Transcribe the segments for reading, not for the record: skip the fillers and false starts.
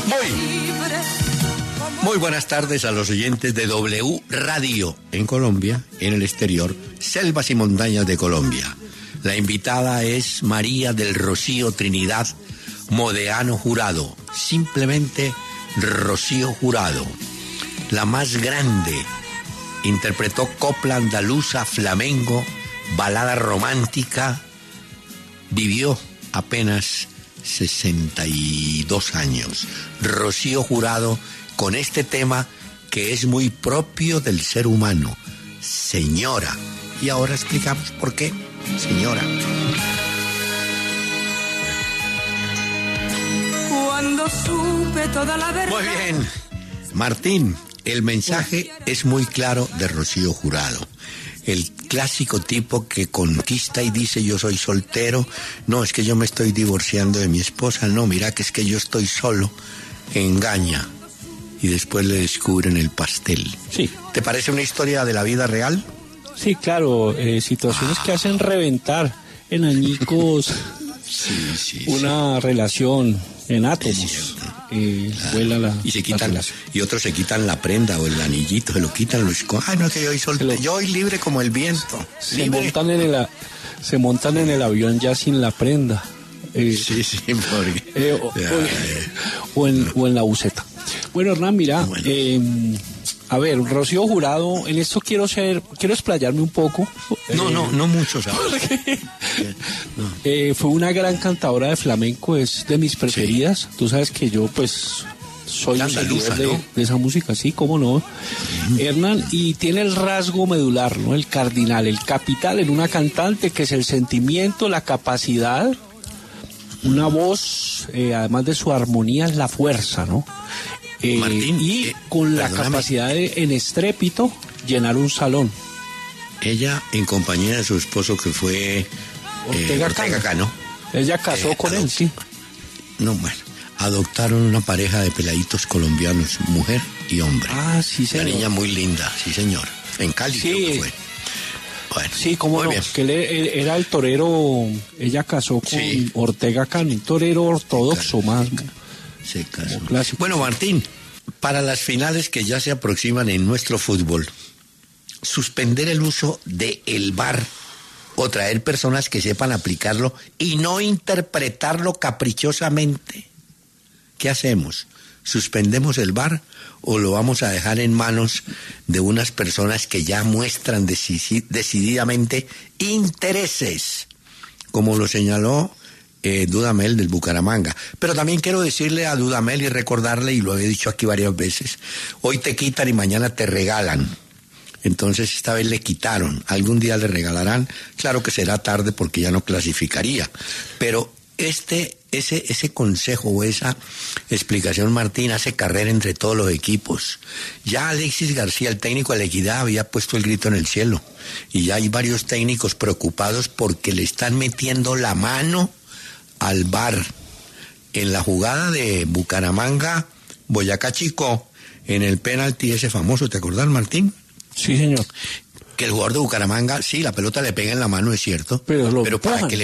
Muy buenas tardes a los oyentes de W Radio en Colombia, en el exterior, selvas y montañas de Colombia. La invitada es María del Rocío Trinidad Modeano Jurado, simplemente Rocío Jurado, la más grande. Interpretó copla andaluza, flamenco, balada romántica. Vivió apenas 62 años. Rocío Jurado, con este tema que es muy propio del ser humano, señora. Y ahora explicamos por qué, señora. Cuando supe toda la verdad. Muy bien, Martín, el mensaje es muy claro de Rocío Jurado. El clásico tipo que conquista y dice yo soy soltero, no, es que yo me estoy divorciando de mi esposa, no, mira que es que yo estoy solo, engaña y después le descubren el pastel. Sí. ¿Te parece una historia de la vida real? Sí, claro, situaciones que hacen reventar en añicos Sí. una relación en átomos. Vuela la, y se quitan y otros se quitan la prenda o el anillito, se lo quitan, lo esconden. Ay, no, es que yo soy soltero, yo soy libre como el viento. Se montan en el avión ya sin la prenda. Sí, porque... o en la buceta. Bueno, Hernán, mira, a ver, Rocío Jurado, en esto quiero explayarme un poco. No mucho, ¿sabes? Fue una gran cantadora de flamenco, es de mis preferidas. Sí. Tú sabes que yo, pues, soy un seguidor de esa música, sí, cómo no. Hernán, y tiene el rasgo medular, ¿no? El cardinal, el capital en una cantante, que es el sentimiento, la capacidad, una voz, además de su armonía, es la fuerza, ¿no? Martín, y con la capacidad de, en estrépito, llenar un salón. Ella, en compañía de su esposo, que fue Ortega Cano. Ella casó con él, sí. No, bueno, adoptaron una pareja de peladitos colombianos, mujer y hombre. Ah, sí, señor. Una niña muy linda, sí, señor. En Cali, sí, creo que fue. Bueno, sí, cómo no, bien. Que era el torero, ella casó con Ortega Cano, un torero ortodoxo más. Se casó. Bueno, Martín, para las finales que ya se aproximan en nuestro fútbol, suspender el uso del VAR o traer personas que sepan aplicarlo y no interpretarlo caprichosamente. ¿Qué hacemos? ¿Suspendemos el VAR o lo vamos a dejar en manos de unas personas que ya muestran decididamente intereses, como lo señaló Dudamel del Bucaramanga? Pero también quiero decirle a Dudamel y recordarle, y lo he dicho aquí varias veces, hoy te quitan y mañana te regalan. Entonces esta vez le quitaron, algún día le regalarán, claro que será tarde porque ya no clasificaría, pero ese consejo o esa explicación, Martín, hace carrera entre todos los equipos. Ya Alexis García, el técnico de la Equidad, había puesto el grito en el cielo, y ya hay varios técnicos preocupados porque le están metiendo la mano al VAR. En la jugada de Bucaramanga, Boyacá Chico, en el penalti ese famoso, ¿te acordás, Martín? Sí, señor. Que el jugador de Bucaramanga, sí, la pelota le pega en la mano, es cierto, pero para que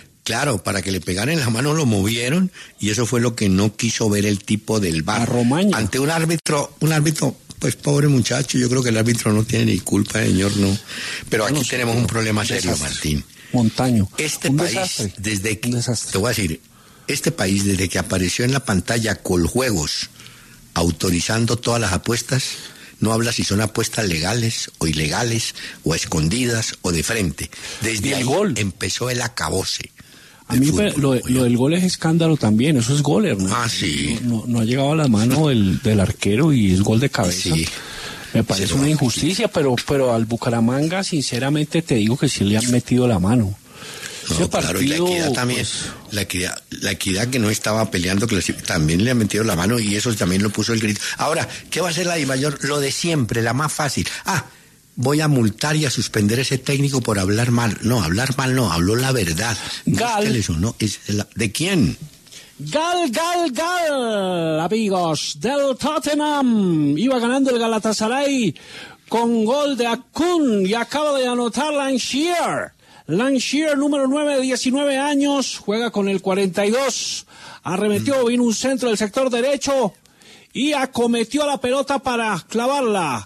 le pegaran en la mano lo movieron, y eso fue lo que no quiso ver el tipo del VAR. Ante un árbitro, pues pobre muchacho, yo creo que el árbitro no tiene ni culpa, señor, no. Pero aquí tenemos un problema serio, Martín. Montaño. Este país, te voy a decir, este país desde que apareció en la pantalla Coljuegos, autorizando todas las apuestas, no habla si son apuestas legales o ilegales, o escondidas o de frente. Desde ahí empezó el acabose. A mí lo del gol es escándalo también, eso es gol, hermano. Ah, sí. No ha llegado a la mano del arquero y es gol de cabeza. Sí. Me parece una injusticia, pero al Bucaramanga, sinceramente, te digo que sí le han metido la mano. No, claro, y la Equidad también, la Equidad que no estaba peleando, también le han metido la mano, y eso también lo puso el grito. Ahora, ¿qué va a hacer la DIMAYOR? Lo de siempre, la más fácil. Voy a multar y a suspender a ese técnico por hablar mal. No, hablar mal no, habló la verdad. Gal. Eso, ¿no? ¿De quién? Gal, amigos, del Tottenham. Iba ganando el Galatasaray con gol de Akun y acaba de anotar Lanchier. Lanshear, número 9, de 19 años, juega con el 42. Arremetió, vino un centro del sector derecho y acometió la pelota para clavarla.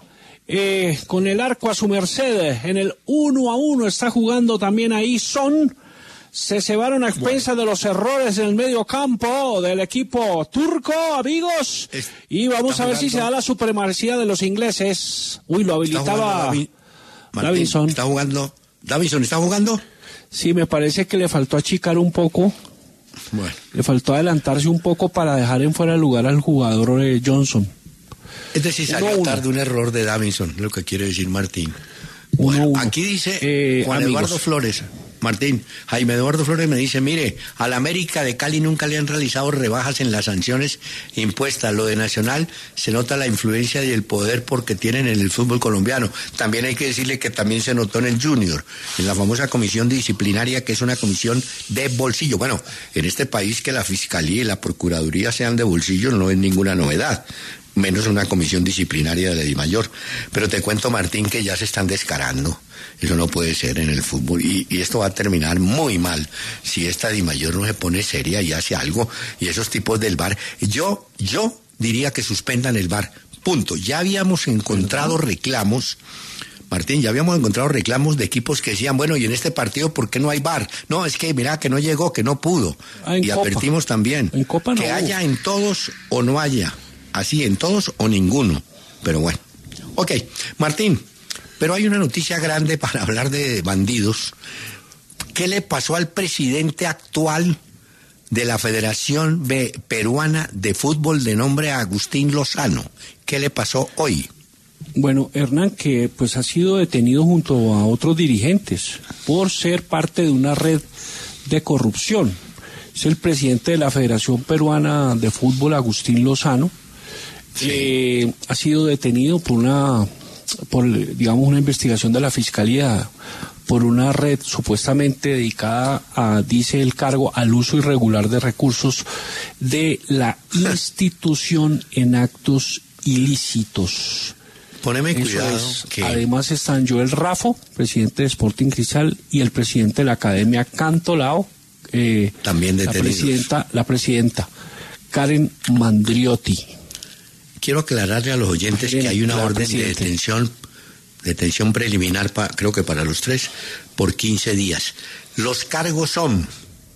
Con el arco a su merced, en el 1-1 está jugando también ahí Son. Se cebaron a expensas de los errores en el medio campo del equipo turco, amigos. Y vamos a ver si se da la supremacía de los ingleses. Uy, lo habilitaba Davinson. ¿Davinson está jugando? Sí, me parece que le faltó achicar un poco. Bueno. Le faltó adelantarse un poco para dejar en fuera de lugar al jugador Johnson. Es decir, salió tarde un error de Davinson, lo que quiere decir Martín. Bueno, aquí dice Juan Eduardo Flores. Martín, Jaime Eduardo Flores me dice, mire, al América de Cali nunca le han realizado rebajas en las sanciones impuestas. Lo de Nacional se nota la influencia y el poder porque tienen en el fútbol colombiano. También hay que decirle que también se notó en el Junior, en la famosa comisión disciplinaria, que es una comisión de bolsillo. Bueno, en este país que la Fiscalía y la Procuraduría sean de bolsillo no es ninguna novedad, menos una comisión disciplinaria de la DIMAYOR. Pero te cuento, Martín, que ya se están descarando. Eso no puede ser en el fútbol y esto va a terminar muy mal si esta DIMAYOR no se pone seria y hace algo. Y esos tipos del VAR, yo diría que suspendan el VAR, punto. Ya habíamos encontrado reclamos, Martín, de equipos que decían, bueno, y en este partido, ¿por qué no hay VAR? No, es que mira, que no llegó, que no pudo. Y Copa. Advertimos también en Copa no que haya en todos o no haya, así en todos o ninguno. Pero bueno, ok, Martín, pero hay una noticia grande para hablar de bandidos. ¿Qué le pasó al presidente actual de la Federación Peruana de Fútbol de nombre Agustín Lozano? ¿Qué le pasó hoy? Bueno, Hernán, que pues ha sido detenido junto a otros dirigentes por ser parte de una red de corrupción. Es el presidente de la Federación Peruana de Fútbol, Agustín Lozano. Sí. Ha sido detenido por una investigación de la Fiscalía por una red supuestamente dedicada a, dice el cargo, al uso irregular de recursos de la institución en actos ilícitos. Poneme cuidado. Además están Joel Raffo, presidente de Sporting Cristal, y el presidente de la Academia Cantolao, también detenidos. La presidenta Karen Mandriotti. Quiero aclararle a los oyentes que hay una orden de detención preliminar, creo que para los tres, por 15 días. Los cargos son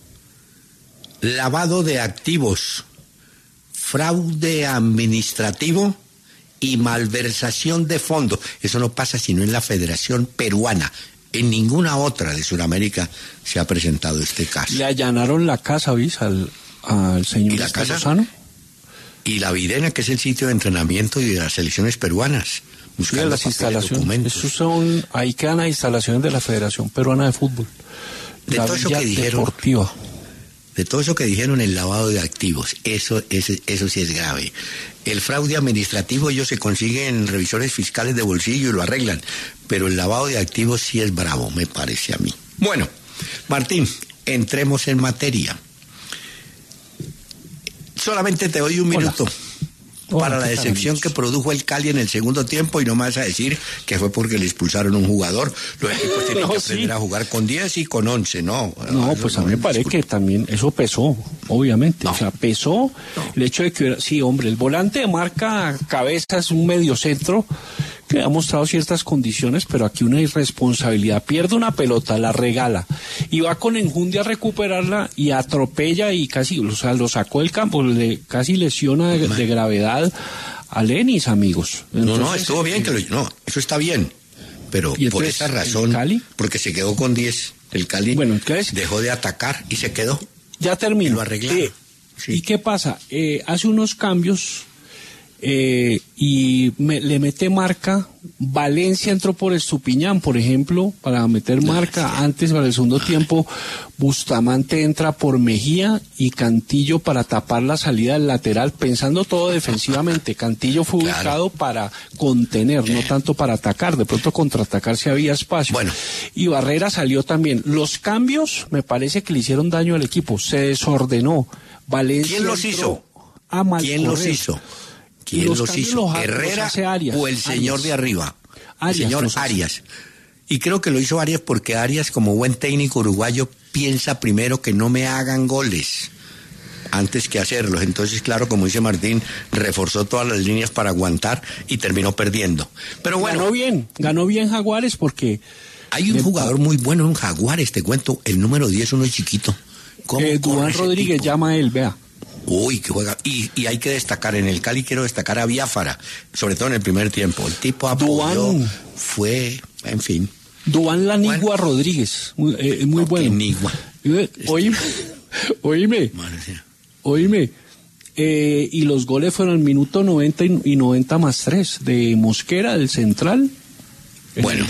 lavado de activos, fraude administrativo y malversación de fondos. Eso no pasa sino en la Federación Peruana. En ninguna otra de Sudamérica se ha presentado este caso. Le allanaron la casa, ¿vis? Al señor Lozano. Y la Videna, que es el sitio de entrenamiento y de las selecciones peruanas. Buscando las instalaciones. Ahí quedan las instalaciones de la Federación Peruana de Fútbol. De todo eso que dijeron. Deportiva. De todo eso que dijeron, el lavado de activos, eso sí es grave. El fraude administrativo, ellos se consiguen revisores fiscales de bolsillo y lo arreglan. Pero el lavado de activos sí es bravo, me parece a mí. Bueno, Martín, entremos en materia. Solamente te doy un minuto para la decepción que produjo el Cali en el segundo tiempo y no me vas a decir que fue porque le expulsaron un jugador. Los equipos tienen que aprender a jugar con 10 y con 11, ¿no? No, pues a mí me parece que también eso pesó, obviamente. No. O sea, pesó el hecho de que, sí, hombre, el volante de marca cabeza es un mediocentro que ha mostrado ciertas condiciones, pero aquí una irresponsabilidad. Pierde una pelota, la regala y va con enjundia a recuperarla y atropella y casi, o sea, lo sacó del campo, casi lesiona de gravedad a Lenis, amigos. Entonces, no, estuvo bien, eso está bien, pero por esa razón, porque se quedó con 10, el Cali dejó de atacar y se quedó. Ya termino. Lo arreglaron. Sí. ¿Y qué pasa? Hace unos cambios y le mete marca. Valencia entró por Estupiñán, por ejemplo, para meter marca. Antes, para el segundo tiempo, Bustamante entra por Mejía y Cantillo para tapar la salida del lateral, pensando todo defensivamente. Cantillo fue ubicado para contener, no tanto para atacar. De pronto contraatacar si había espacio. Bueno. Y Barrera salió también. Los cambios me parece que le hicieron daño al equipo. Se desordenó. Valencia. ¿Quién los hizo? ¿Quién los hizo? ¿Quién los hizo? ¿Herrera o el señor de arriba? Arias, el señor Arias. Y creo que lo hizo Arias porque Arias, como buen técnico uruguayo, piensa primero que no me hagan goles antes que hacerlos. Entonces, claro, como dice Martín, reforzó todas las líneas para aguantar y terminó perdiendo. Pero bueno, ganó bien Jaguares porque hay un jugador muy bueno en Jaguares, te cuento, el número 10, uno chiquito. Duván Rodríguez llama él, vea. Uy, que juega. Y hay que destacar, en el Cali quiero destacar a Biafara, sobre todo en el primer tiempo. El tipo apoyó, fue, en fin. Duván Lanigua Rodríguez, muy bueno. Nigua. Oíme. Y los goles fueron al minuto 90 y 90 más 3 de Mosquera, del central. Bueno.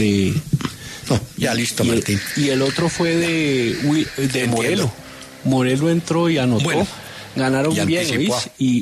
Ya listo, Martín. Y el otro fue de Morelo. Morelo entró y anotó. Bueno, ganaron bien, ¿oís? Y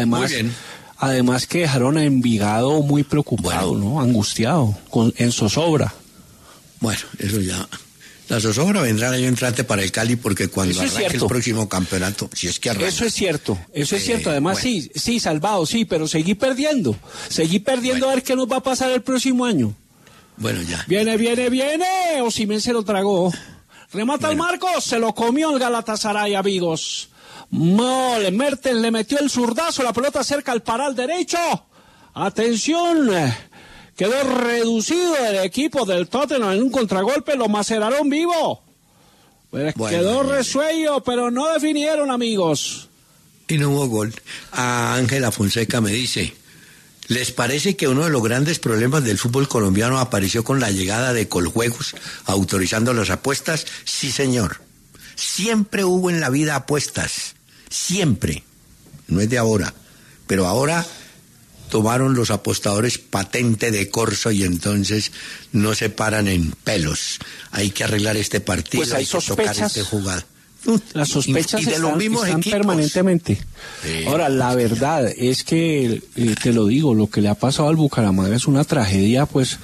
además que dejaron a Envigado muy preocupado, ¿no? Angustiado, en zozobra. Bueno, eso ya. La zozobra vendrá el año entrante para el Cali porque cuando arranque el próximo campeonato, si es que arranca. Eso es cierto. Además, bueno. sí, salvado, sí, pero seguí perdiendo. Bueno. A ver qué nos va a pasar el próximo año. Bueno, ya. Viene. Osimhen se lo tragó. Remata el Marcos, se lo comió el Galatasaray, amigos. Mertens le metió el zurdazo, la pelota cerca al paral derecho. Atención, quedó reducido el equipo del Tottenham en un contragolpe, lo maceraron vivo. Quedó resuello, pero no definieron, amigos. Y no hubo gol. A Ángela Fonseca me dice: ¿les parece que uno de los grandes problemas del fútbol colombiano apareció con la llegada de Coljuegos autorizando las apuestas? Sí, señor. Siempre hubo en la vida apuestas. Siempre. No es de ahora. Pero ahora tomaron los apostadores patente de corso y entonces no se paran en pelos. Hay que arreglar este partido, pues hay sospechas, que tocar este jugada. Las sospechas están permanentemente. Sí. Ahora, la verdad es que, te lo digo, lo que le ha pasado al Bucaramanga es una tragedia, pues,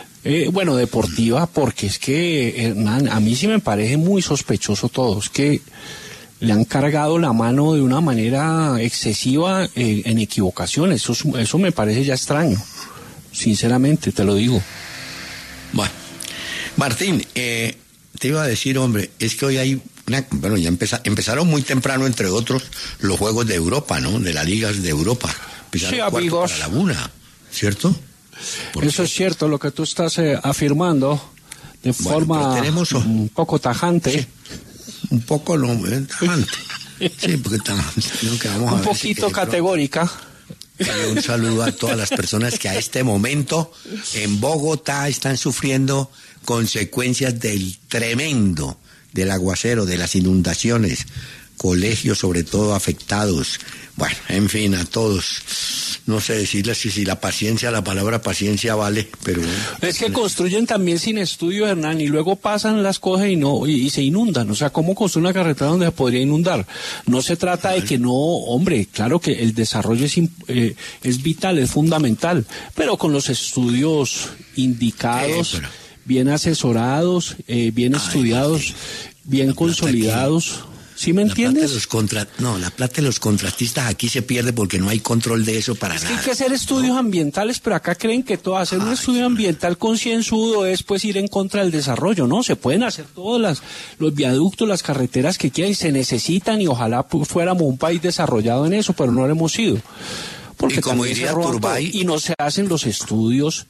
deportiva, porque es que, Hernán, a mí sí me parece muy sospechoso todo. Es que le han cargado la mano de una manera excesiva en equivocaciones. Eso me parece ya extraño, sinceramente, te lo digo. Bueno, Martín, te iba a decir, hombre, es que hoy hay ya empezaron muy temprano, entre otros, los Juegos de Europa, ¿no? De las ligas de Europa. Sí, amigos. Para la una, ¿cierto? Eso es cierto, lo que tú estás afirmando de forma un poco tajante. Sí, un poco tajante. Sí, porque vamos un poquito categórica. Un saludo a todas las personas que a este momento en Bogotá están sufriendo consecuencias del tremendo, del aguacero, de las inundaciones, colegios sobre todo afectados. Bueno, en fin, a todos. No sé decirles si la palabra paciencia vale, pero... Es que construyen también sin estudio, Hernán, y luego pasan las cosas y se inundan. O sea, ¿cómo construir una carretera donde se podría inundar? No se trata de que no, hombre, claro que el desarrollo es vital, es fundamental, pero con los estudios indicados, bien asesorados, bien estudiados, bien consolidados. ¿Sí me entiendes? La plata de los contratistas aquí se pierde porque no hay control de eso para nada. Hay que hacer estudios ambientales, pero acá creen que hacer un estudio ambiental concienzudo es pues ir en contra del desarrollo, ¿no? Se pueden hacer todos los viaductos, las carreteras que quieran y se necesitan y ojalá fuéramos un país desarrollado en eso, pero no lo hemos sido. Porque y como diría Turbay, y no se hacen los estudios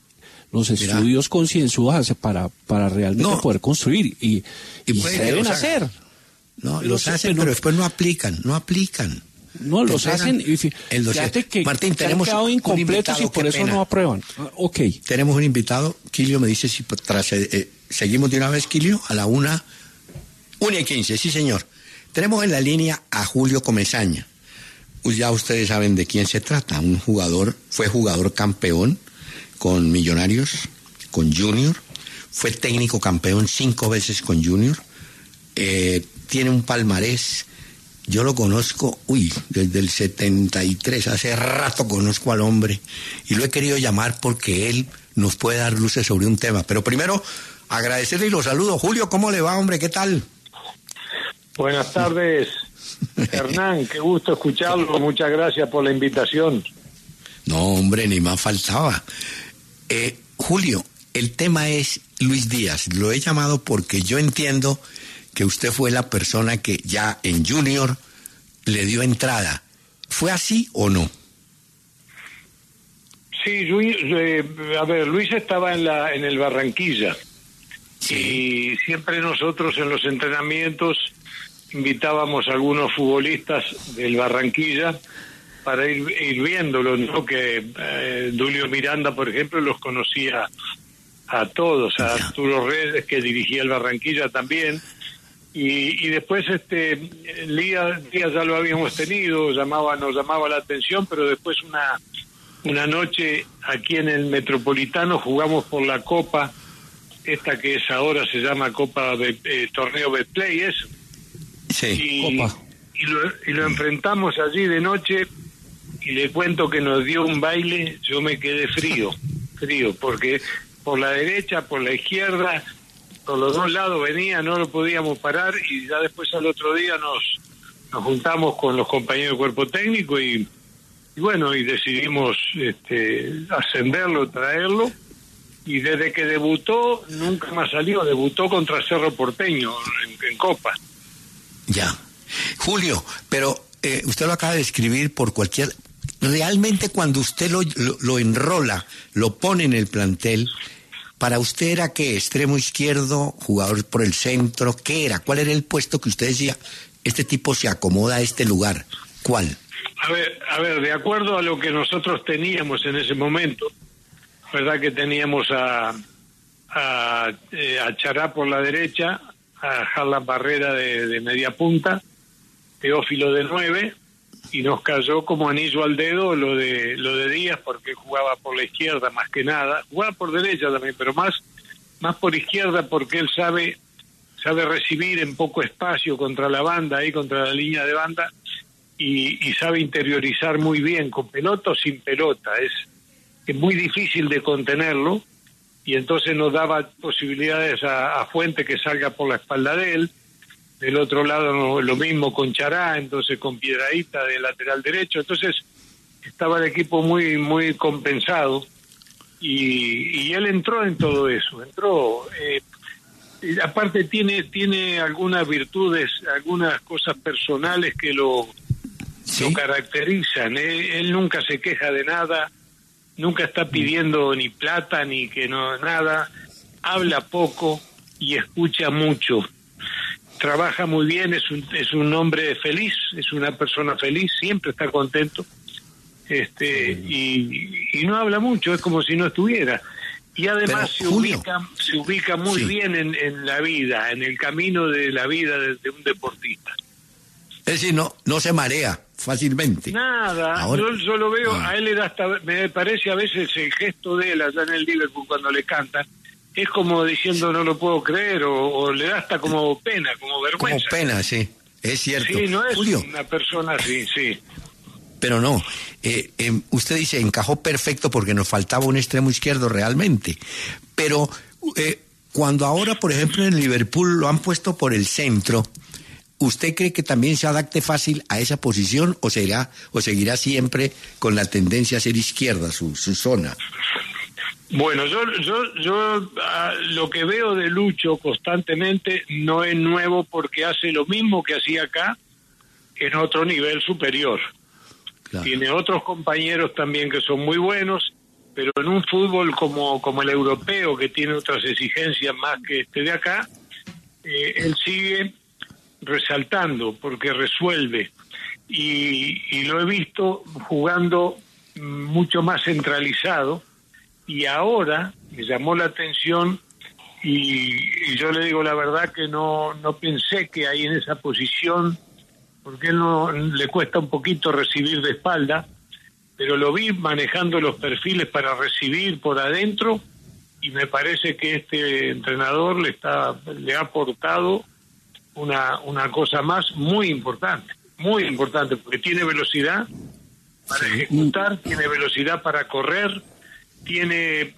concienzudos para realmente poder construir y se deben hacer. No, los hacen, pero después no aplican. No, los hacen y fíjate que Martín, tenemos han quedado incompletos y por eso no aprueban. Ok. Tenemos un invitado, Quilio me dice si seguimos de una vez, Quilio, a la 1:15, sí señor. Tenemos en la línea a Julio Comesaña. Pues ya ustedes saben de quién se trata, fue jugador campeón con Millonarios, con Junior, fue técnico campeón 5 veces con Junior, tiene un palmarés, yo lo conozco, desde el 73, hace rato conozco al hombre, y lo he querido llamar porque él nos puede dar luces sobre un tema, pero primero, agradecerle y lo saludo. Julio, ¿cómo le va, hombre? ¿Qué tal? Buenas tardes, Hernán, qué gusto escucharlo, muchas gracias por la invitación. No, hombre, ni más faltaba. Julio, el tema es Luis Díaz. Lo he llamado porque yo entiendo que usted fue la persona que ya en Junior le dio entrada. ¿Fue así o no? Sí, Luis estaba en el Barranquilla. Sí. Y siempre nosotros en los entrenamientos invitábamos a algunos futbolistas del Barranquilla para ir viéndolos, ¿no? Que Dulio Miranda, por ejemplo, los conocía a todos, a Arturo Redes, que dirigía el Barranquilla también, y después Díaz ya lo habíamos tenido, nos llamaba la atención, pero después una noche aquí en el Metropolitano jugamos por la Copa, esta que es ahora se llama Copa Torneo Betplay, eso. Sí, Copa. Y lo enfrentamos allí de noche, y le cuento que nos dio un baile. Yo me quedé frío, porque por la derecha, por la izquierda, por los dos lados venía, no lo podíamos parar, y ya después al otro día nos juntamos con los compañeros del cuerpo técnico y bueno, y decidimos ascenderlo, traerlo, y desde que debutó nunca más salió. Debutó contra Cerro Porteño en Copa. Ya. Julio, pero usted lo acaba de escribir por cualquier... Realmente cuando usted lo enrola, lo pone en el plantel, ¿para usted era qué? ¿Extremo izquierdo? ¿Jugador por el centro? ¿Qué era? ¿Cuál era el puesto que usted decía, este tipo se acomoda a este lugar? ¿Cuál? A ver, de acuerdo a lo que nosotros teníamos en ese momento, verdad que teníamos a Chará por la derecha, a Harlan Barrera de media punta, Teófilo de 9, y nos cayó como anillo al dedo lo de Díaz, porque jugaba por la izquierda más que nada, jugaba por derecha también, pero más por izquierda, porque él sabe recibir en poco espacio contra la banda, ahí contra la línea de banda, y sabe interiorizar muy bien, con pelota o sin pelota. Es muy difícil de contenerlo, y entonces nos daba posibilidades a Fuente que salga por la espalda de él. Del otro lado lo mismo con Chará, entonces con Piedrahita de lateral derecho. Entonces estaba el equipo muy muy compensado, y él entró en todo eso. Aparte tiene algunas virtudes, algunas cosas personales que lo caracterizan. Él nunca se queja de nada, nunca está pidiendo ni plata ni que no nada, habla poco y escucha mucho. Trabaja muy bien, es un hombre feliz, es una persona feliz, siempre está contento, y no habla mucho, es como si no estuviera. Y además se ubica muy bien en la vida, en el camino de la vida de un deportista. Es decir, no se marea fácilmente. Nada, ahora, yo lo veo, a él le da hasta, me parece a veces el gesto de él allá en el Liverpool cuando le cantan, es como diciendo no lo puedo creer, o le da hasta como pena, como vergüenza. Como pena, sí, es cierto. Sí, no es Julio, una persona así, sí. Pero no, usted dice, encajó perfecto porque nos faltaba un extremo izquierdo realmente. Pero cuando ahora, por ejemplo, en Liverpool lo han puesto por el centro, ¿usted cree que también se adapte fácil a esa posición o seguirá siempre con la tendencia a ser izquierda, su zona? Bueno, yo lo que veo de Lucho constantemente no es nuevo, porque hace lo mismo que hacía acá en otro nivel superior. Claro. Tiene otros compañeros también que son muy buenos, pero en un fútbol como el europeo, que tiene otras exigencias más que este de acá, él sigue resaltando porque resuelve, y lo he visto jugando mucho más centralizado. Y ahora me llamó la atención, y yo le digo la verdad que no pensé que ahí en esa posición, porque él no le cuesta un poquito recibir de espalda, pero lo vi manejando los perfiles para recibir por adentro, y me parece que este entrenador le ha aportado una cosa más muy importante, porque tiene velocidad para ejecutar, tiene velocidad para correr, tiene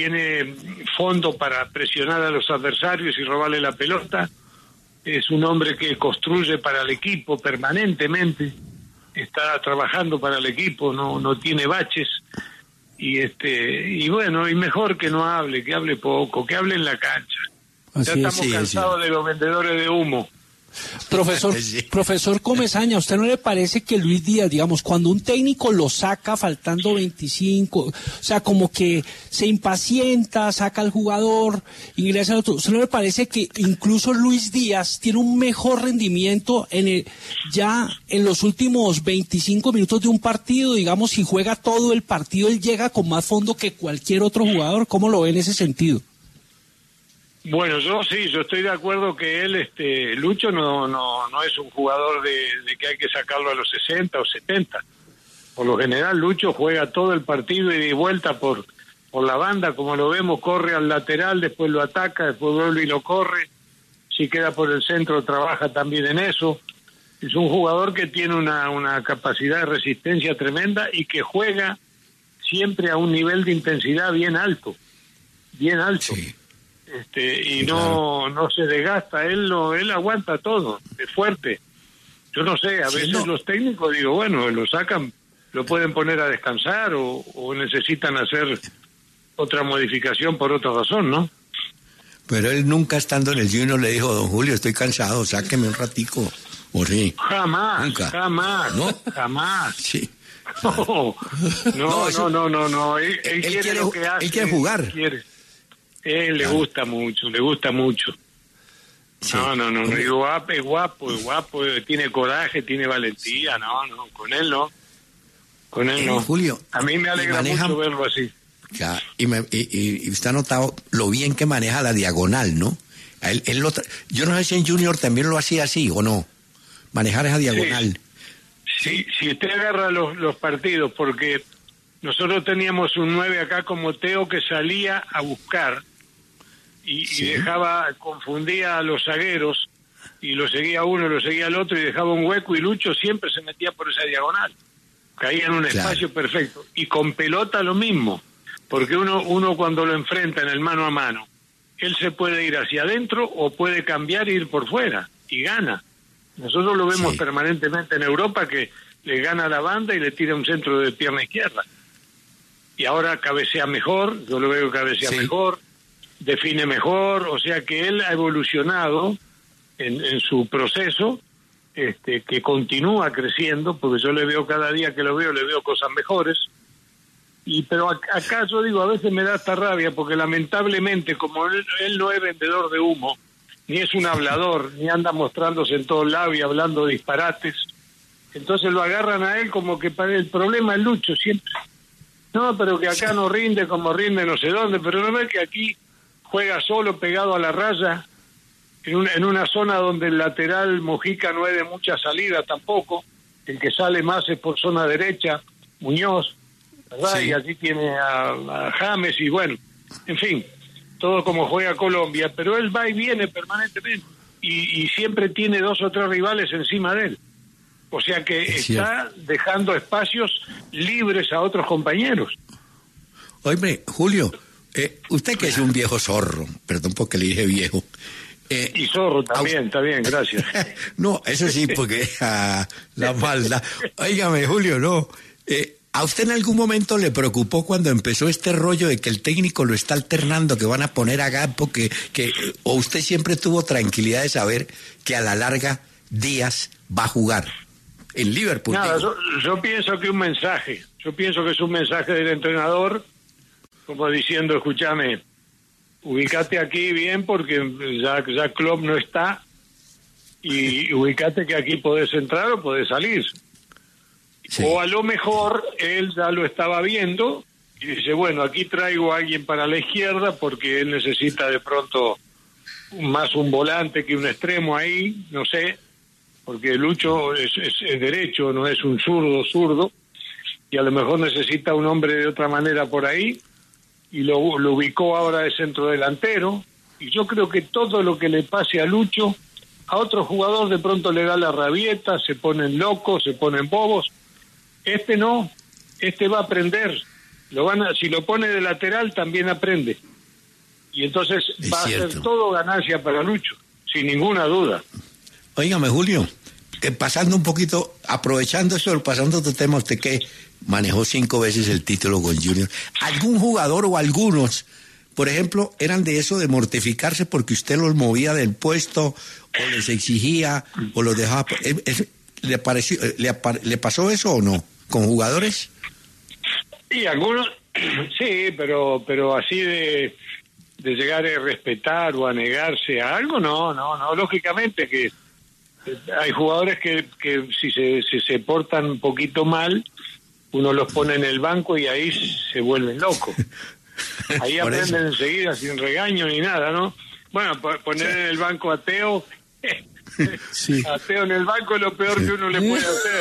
fondo para presionar a los adversarios y robarle la pelota. Es un hombre que construye para el equipo permanentemente, está trabajando para el equipo, no tiene baches, y bueno, y mejor que no hable, que hable poco, que hable en la cancha. Ya estamos cansados de los vendedores de humo. Profesor Comesaña, ¿a usted no le parece que Luis Díaz, digamos, cuando un técnico lo saca faltando 25, o sea, como que se impacienta, saca al jugador, ingresa al otro, ¿usted no le parece que incluso Luis Díaz tiene un mejor rendimiento ya en los últimos 25 minutos de un partido? Digamos, si juega todo el partido, él llega con más fondo que cualquier otro jugador. ¿Cómo lo ve en ese sentido? Bueno, yo estoy de acuerdo que él, Lucho no es un jugador de que hay que sacarlo a los 60 o 70. Por lo general, Lucho juega todo el partido y de vuelta por la banda, como lo vemos, corre al lateral, después lo ataca, después vuelve y lo corre. Si queda por el centro, trabaja también en eso. Es un jugador que tiene una capacidad de resistencia tremenda y que juega siempre a un nivel de intensidad bien alto. Sí. Y no se desgasta, él aguanta todo, es fuerte. Yo no sé, a veces los técnicos digo, bueno, lo sacan, lo pueden poner a descansar o necesitan hacer otra modificación por otra razón, ¿no? Pero él nunca estando en el Junior le dijo, don Julio, estoy cansado, sáqueme un ratico. ¿O sí? Jamás, nunca. ¿No? Jamás. Sí. No. Él quiere lo que hace. Él quiere jugar. Le gusta mucho. Sí. No, es guapo, tiene coraje, tiene valentía, con él no. Julio, a mí me alegra mucho verlo así. Ya, y usted ha notado lo bien que maneja la diagonal, ¿no? Yo no sé si en Junior también lo hacía así o no, manejar esa diagonal. Sí, si usted agarra los partidos, porque nosotros teníamos un 9 acá como Teo que salía a buscar y confundía a los zagueros y lo seguía uno, lo seguía el otro y dejaba un hueco, y Lucho siempre se metía por esa diagonal, caía en un espacio perfecto. Y con pelota lo mismo, porque uno cuando lo enfrenta en el mano a mano, él se puede ir hacia adentro o puede cambiar e ir por fuera y gana. Nosotros lo vemos permanentemente en Europa, que le gana la banda y le tira un centro de pierna izquierda. Y ahora cabecea mejor, yo lo veo cabecea mejor, define mejor, o sea que él ha evolucionado en su proceso, que continúa creciendo, porque yo le veo cada día que lo veo, le veo cosas mejores. Pero acá yo digo, a veces me da hasta rabia, porque lamentablemente, como él no es vendedor de humo, ni es un hablador, ni anda mostrándose en todos lados y hablando disparates, entonces lo agarran a él como que para el problema es Lucho siempre. No, pero que acá no rinde como rinde no sé dónde, pero no ves que aquí juega solo pegado a la raya, en una zona donde el lateral Mojica no es de mucha salida tampoco, el que sale más es por zona derecha, Muñoz, ¿verdad? Y así tiene a James y bueno, en fin, todo como juega Colombia, pero él va y viene permanentemente y siempre tiene 2 o 3 rivales encima de él. O sea que está dejando espacios libres a otros compañeros. Oye, Julio, usted que es un viejo zorro, perdón porque le dije viejo. Y zorro también, está bien, gracias. No, eso sí, porque la maldad. Óigame, Julio, no. ¿A usted en algún momento le preocupó cuando empezó este rollo de que el técnico lo está alternando, que van a poner a Gakpo, o usted siempre tuvo tranquilidad de saber que a la larga Díaz va a jugar en Liverpool? Nada, yo pienso que es un mensaje del entrenador, como diciendo, escúchame, ubícate aquí bien porque ya Klopp no está, y ubícate que aquí podés entrar o podés salir. Sí. O a lo mejor él ya lo estaba viendo y dice, bueno, aquí traigo a alguien para la izquierda porque él necesita de pronto más un volante que un extremo ahí, no sé, porque Lucho es derecho, no es un zurdo, y a lo mejor necesita un hombre de otra manera por ahí, y lo ubicó ahora de centro delantero, y yo creo que todo lo que le pase a Lucho, a otro jugador de pronto le da la rabieta, se ponen locos, se ponen bobos. No, va a aprender. Si lo pone de lateral también aprende. Y entonces va a ser todo ganancia para Lucho, sin ninguna duda. Óigame, Julio, pasando un poquito, aprovechando eso, pasando otro tema, usted que manejó 5 veces el título con Junior, ¿algún jugador o algunos, por ejemplo, eran de eso, de mortificarse porque usted los movía del puesto, o les exigía, o los dejaba? ¿Le pasó eso o no? ¿Con jugadores? Y algunos, sí, pero así de llegar a respetar o a negarse a algo, no, lógicamente que hay jugadores que si se portan un poquito mal, uno los pone en el banco y ahí se vuelven locos. Ahí aprenden enseguida sin regaño ni nada, ¿no? Bueno, poner en el banco a Teo, a Teo en el banco es lo peor que uno le puede hacer.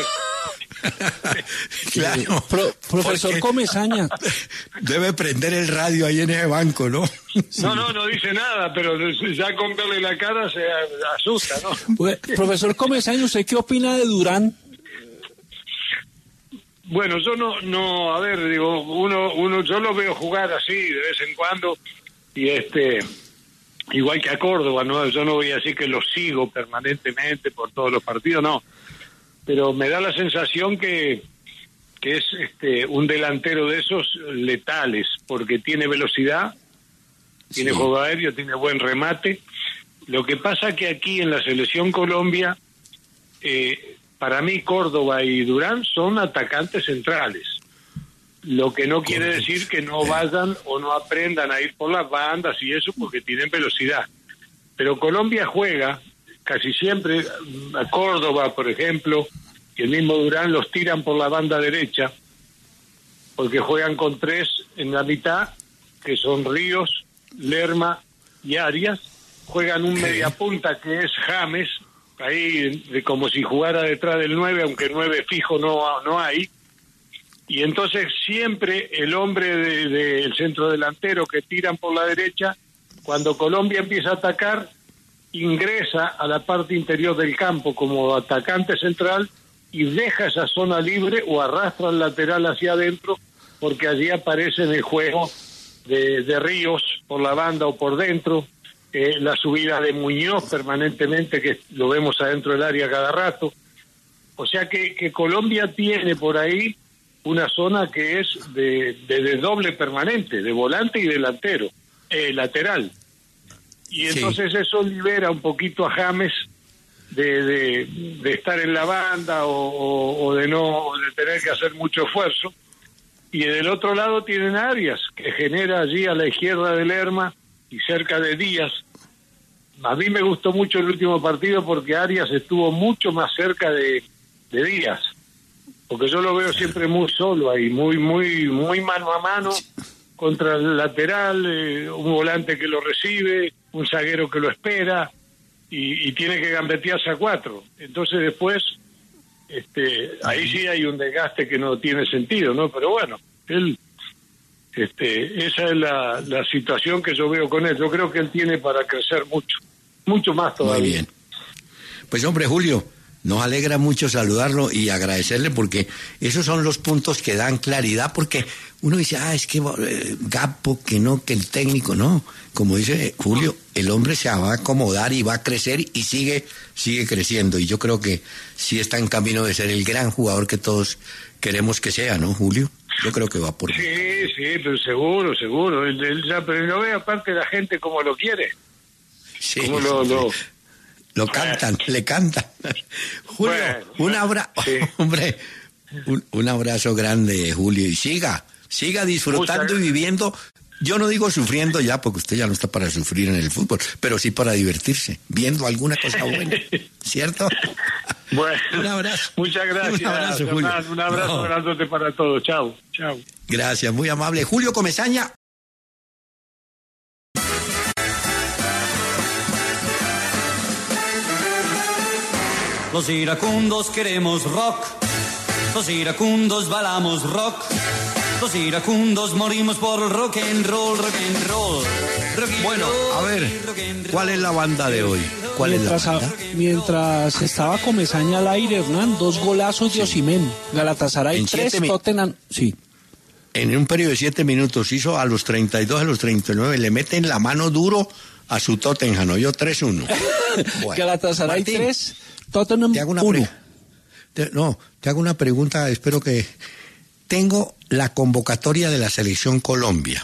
Claro, profesor Comesaña debe prender el radio ahí en ese banco, ¿no? No dice nada, pero ya con verle la cara se asusta, ¿no? Profesor Comesaña, ¿usted qué opina de Durán? Bueno, yo no, a ver, digo, uno yo lo veo jugar así de vez en cuando, y igual que a Córdoba, ¿no? Yo no voy a decir que lo sigo permanentemente por todos los partidos, no, pero me da la sensación que es un delantero de esos letales, porque tiene velocidad, tiene juego aéreo, tiene buen remate. Lo que pasa que aquí en la selección Colombia, para mí Córdoba y Durán son atacantes centrales, lo que no quiere decir que no vayan o no aprendan a ir por las bandas y eso, porque tienen velocidad. Pero Colombia juega casi siempre, a Córdoba, por ejemplo, y el mismo Durán los tiran por la banda derecha, porque juegan con 3 en la mitad, que son Ríos, Lerma y Arias. Juegan un mediapunta que es James, ahí como si jugara detrás del 9, aunque 9 fijo no hay. Y entonces siempre el hombre del centro delantero que tiran por la derecha, cuando Colombia empieza a atacar, ingresa a la parte interior del campo como atacante central y deja esa zona libre o arrastra el lateral hacia adentro, porque allí aparece en el juego de Ríos por la banda o por dentro, la subida de Muñoz permanentemente, que lo vemos adentro del área cada rato. O sea que Colombia tiene por ahí una zona que es de doble permanente, de volante y delantero, lateral. Y entonces eso libera un poquito a James de estar en la banda o de tener que hacer mucho esfuerzo. Y del otro lado tienen a Arias, que genera allí a la izquierda de Lerma y cerca de Díaz. A mí me gustó mucho el último partido porque Arias estuvo mucho más cerca de Díaz, porque yo lo veo siempre muy solo ahí, muy mano a mano contra el lateral, un volante que lo recibe, un zaguero que lo espera y tiene que gambetearse a 4. Entonces después ahí sí hay un desgaste que no tiene sentido, ¿no? Pero bueno, esa es la situación que yo veo con él. Yo creo que él tiene para crecer mucho más todavía. Muy bien. Pues hombre, Julio, nos alegra mucho saludarlo y agradecerle, porque esos son los puntos que dan claridad, porque uno dice, es que Gapo, que el técnico, no. Como dice Julio, el hombre se va a acomodar y va a crecer y sigue creciendo. Y yo creo que sí está en camino de ser el gran jugador que todos queremos que sea, ¿no, Julio? Yo creo que va por... Sí, pero seguro. Pero no ve aparte la gente como lo quiere. Sí, como lo cantan, le cantan. Julio, hombre, un abrazo grande, Julio, y siga disfrutando y viviendo. Yo no digo sufriendo ya, porque usted ya no está para sufrir en el fútbol, pero sí para divertirse, viendo alguna cosa buena, ¿cierto? Bueno, un abrazo. Muchas gracias. Un abrazo, Julio. Un abrazo grandote para todos. Chao. Gracias, muy amable. Julio Comesaña. Los iracundos queremos rock, los iracundos bailamos rock, los iracundos morimos por rock and roll, rock and roll. Bueno, a ver, ¿cuál es la banda de hoy? Mientras estaba Comesaña al aire, Hernán, 2 golazos de Osimhen, Galatasaray 3, Tottenham, sí. En un periodo de 7 minutos hizo a los 32, a los 39, le meten la mano duro a su Tottenham, yo 3-1. Bueno, Galatasaray 3, Tottenham 1. Te hago una pregunta, espero que... Tengo la convocatoria de la Selección Colombia.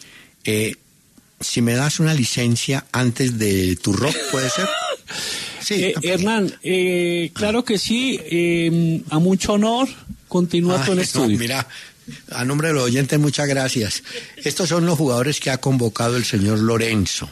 Si me das una licencia antes de tu rock, ¿puede ser? Sí. Hernán, claro que sí, a mucho honor, continúa tu estudio. Mira, a nombre de los oyentes, muchas gracias. Estos son los jugadores que ha convocado el señor Lorenzo.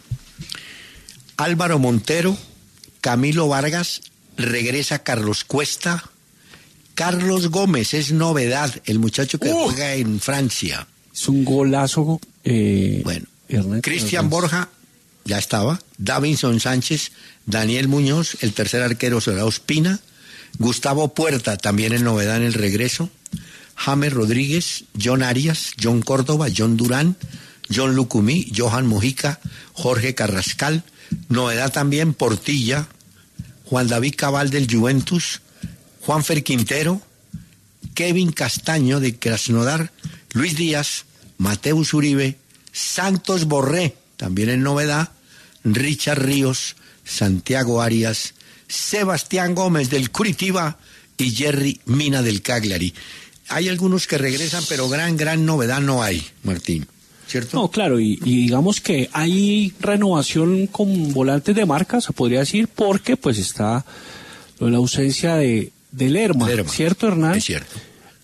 Álvaro Montero, Camilo Vargas, regresa Carlos Cuesta, Carlos Gómez, es novedad, el muchacho que juega en Francia. Es un golazo. Bueno, Cristian Borja, ya estaba. Davinson Sánchez, Daniel Muñoz, el tercer arquero será Ospina. Gustavo Puerta, también es novedad en el regreso. James Rodríguez, John Arias, John Córdoba, John Durán, John Lucumí, Johan Mojica, Jorge Carrascal. Novedad también Portilla, Juan David Cabal del Juventus, Juanfer Quintero, Kevin Castaño de Krasnodar, Luis Díaz, Mateus Uribe, Santos Borré, también en novedad, Richard Ríos, Santiago Arias, Sebastián Gómez del Curitiba y Jerry Mina del Cagliari. Hay algunos que regresan, pero gran novedad no hay, Martín, ¿cierto? No, claro, y digamos que hay renovación con volantes de marca, se podría decir, porque pues está la ausencia de Lerma, ¿cierto, Hernán? Es cierto.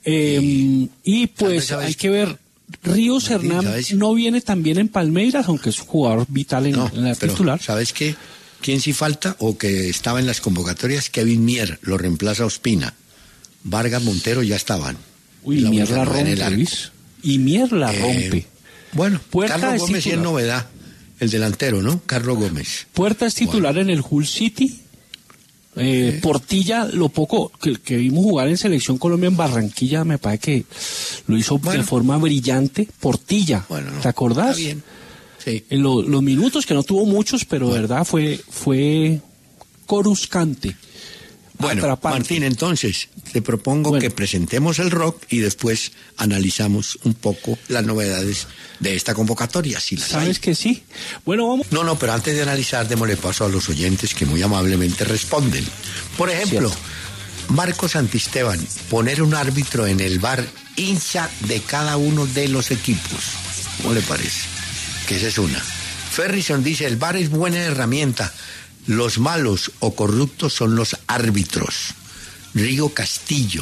Y pues hay que ver, Ríos Martín, Hernán no viene tan bien en Palmeiras, aunque es un jugador vital en la titular. ¿Sabes qué? ¿Quién sí falta o que estaba en las convocatorias? Kevin Mier, lo reemplaza Ospina. Vargas, Montero ya estaban. Uy, Mier la rompe, Luis. Y Mier la rompe. Bueno, Puerta Carlos Gómez sí es novedad, el delantero, ¿no? Carlos Gómez. Puerta es titular en el Hull City. Portilla, lo poco que vimos jugar en Selección Colombia en Barranquilla, me parece que lo hizo de forma brillante. Portilla, ¿te acordás? Está bien. Sí. En los minutos, que no tuvo muchos, pero verdad fue coruscante. Bueno, atrapante. Martín, entonces te propongo que presentemos el rock y después analizamos un poco las novedades de esta convocatoria. Si las ¿Sabes hay. que sí? Bueno, vamos. No, pero antes de analizar, démosle paso a los oyentes que muy amablemente responden. Por ejemplo, Marcos Santisteban, poner un árbitro en el VAR hincha de cada uno de los equipos. ¿Cómo le parece? Que esa es una. Ferrison dice, el VAR es buena herramienta. Los malos o corruptos son los árbitros. Rigo Castillo.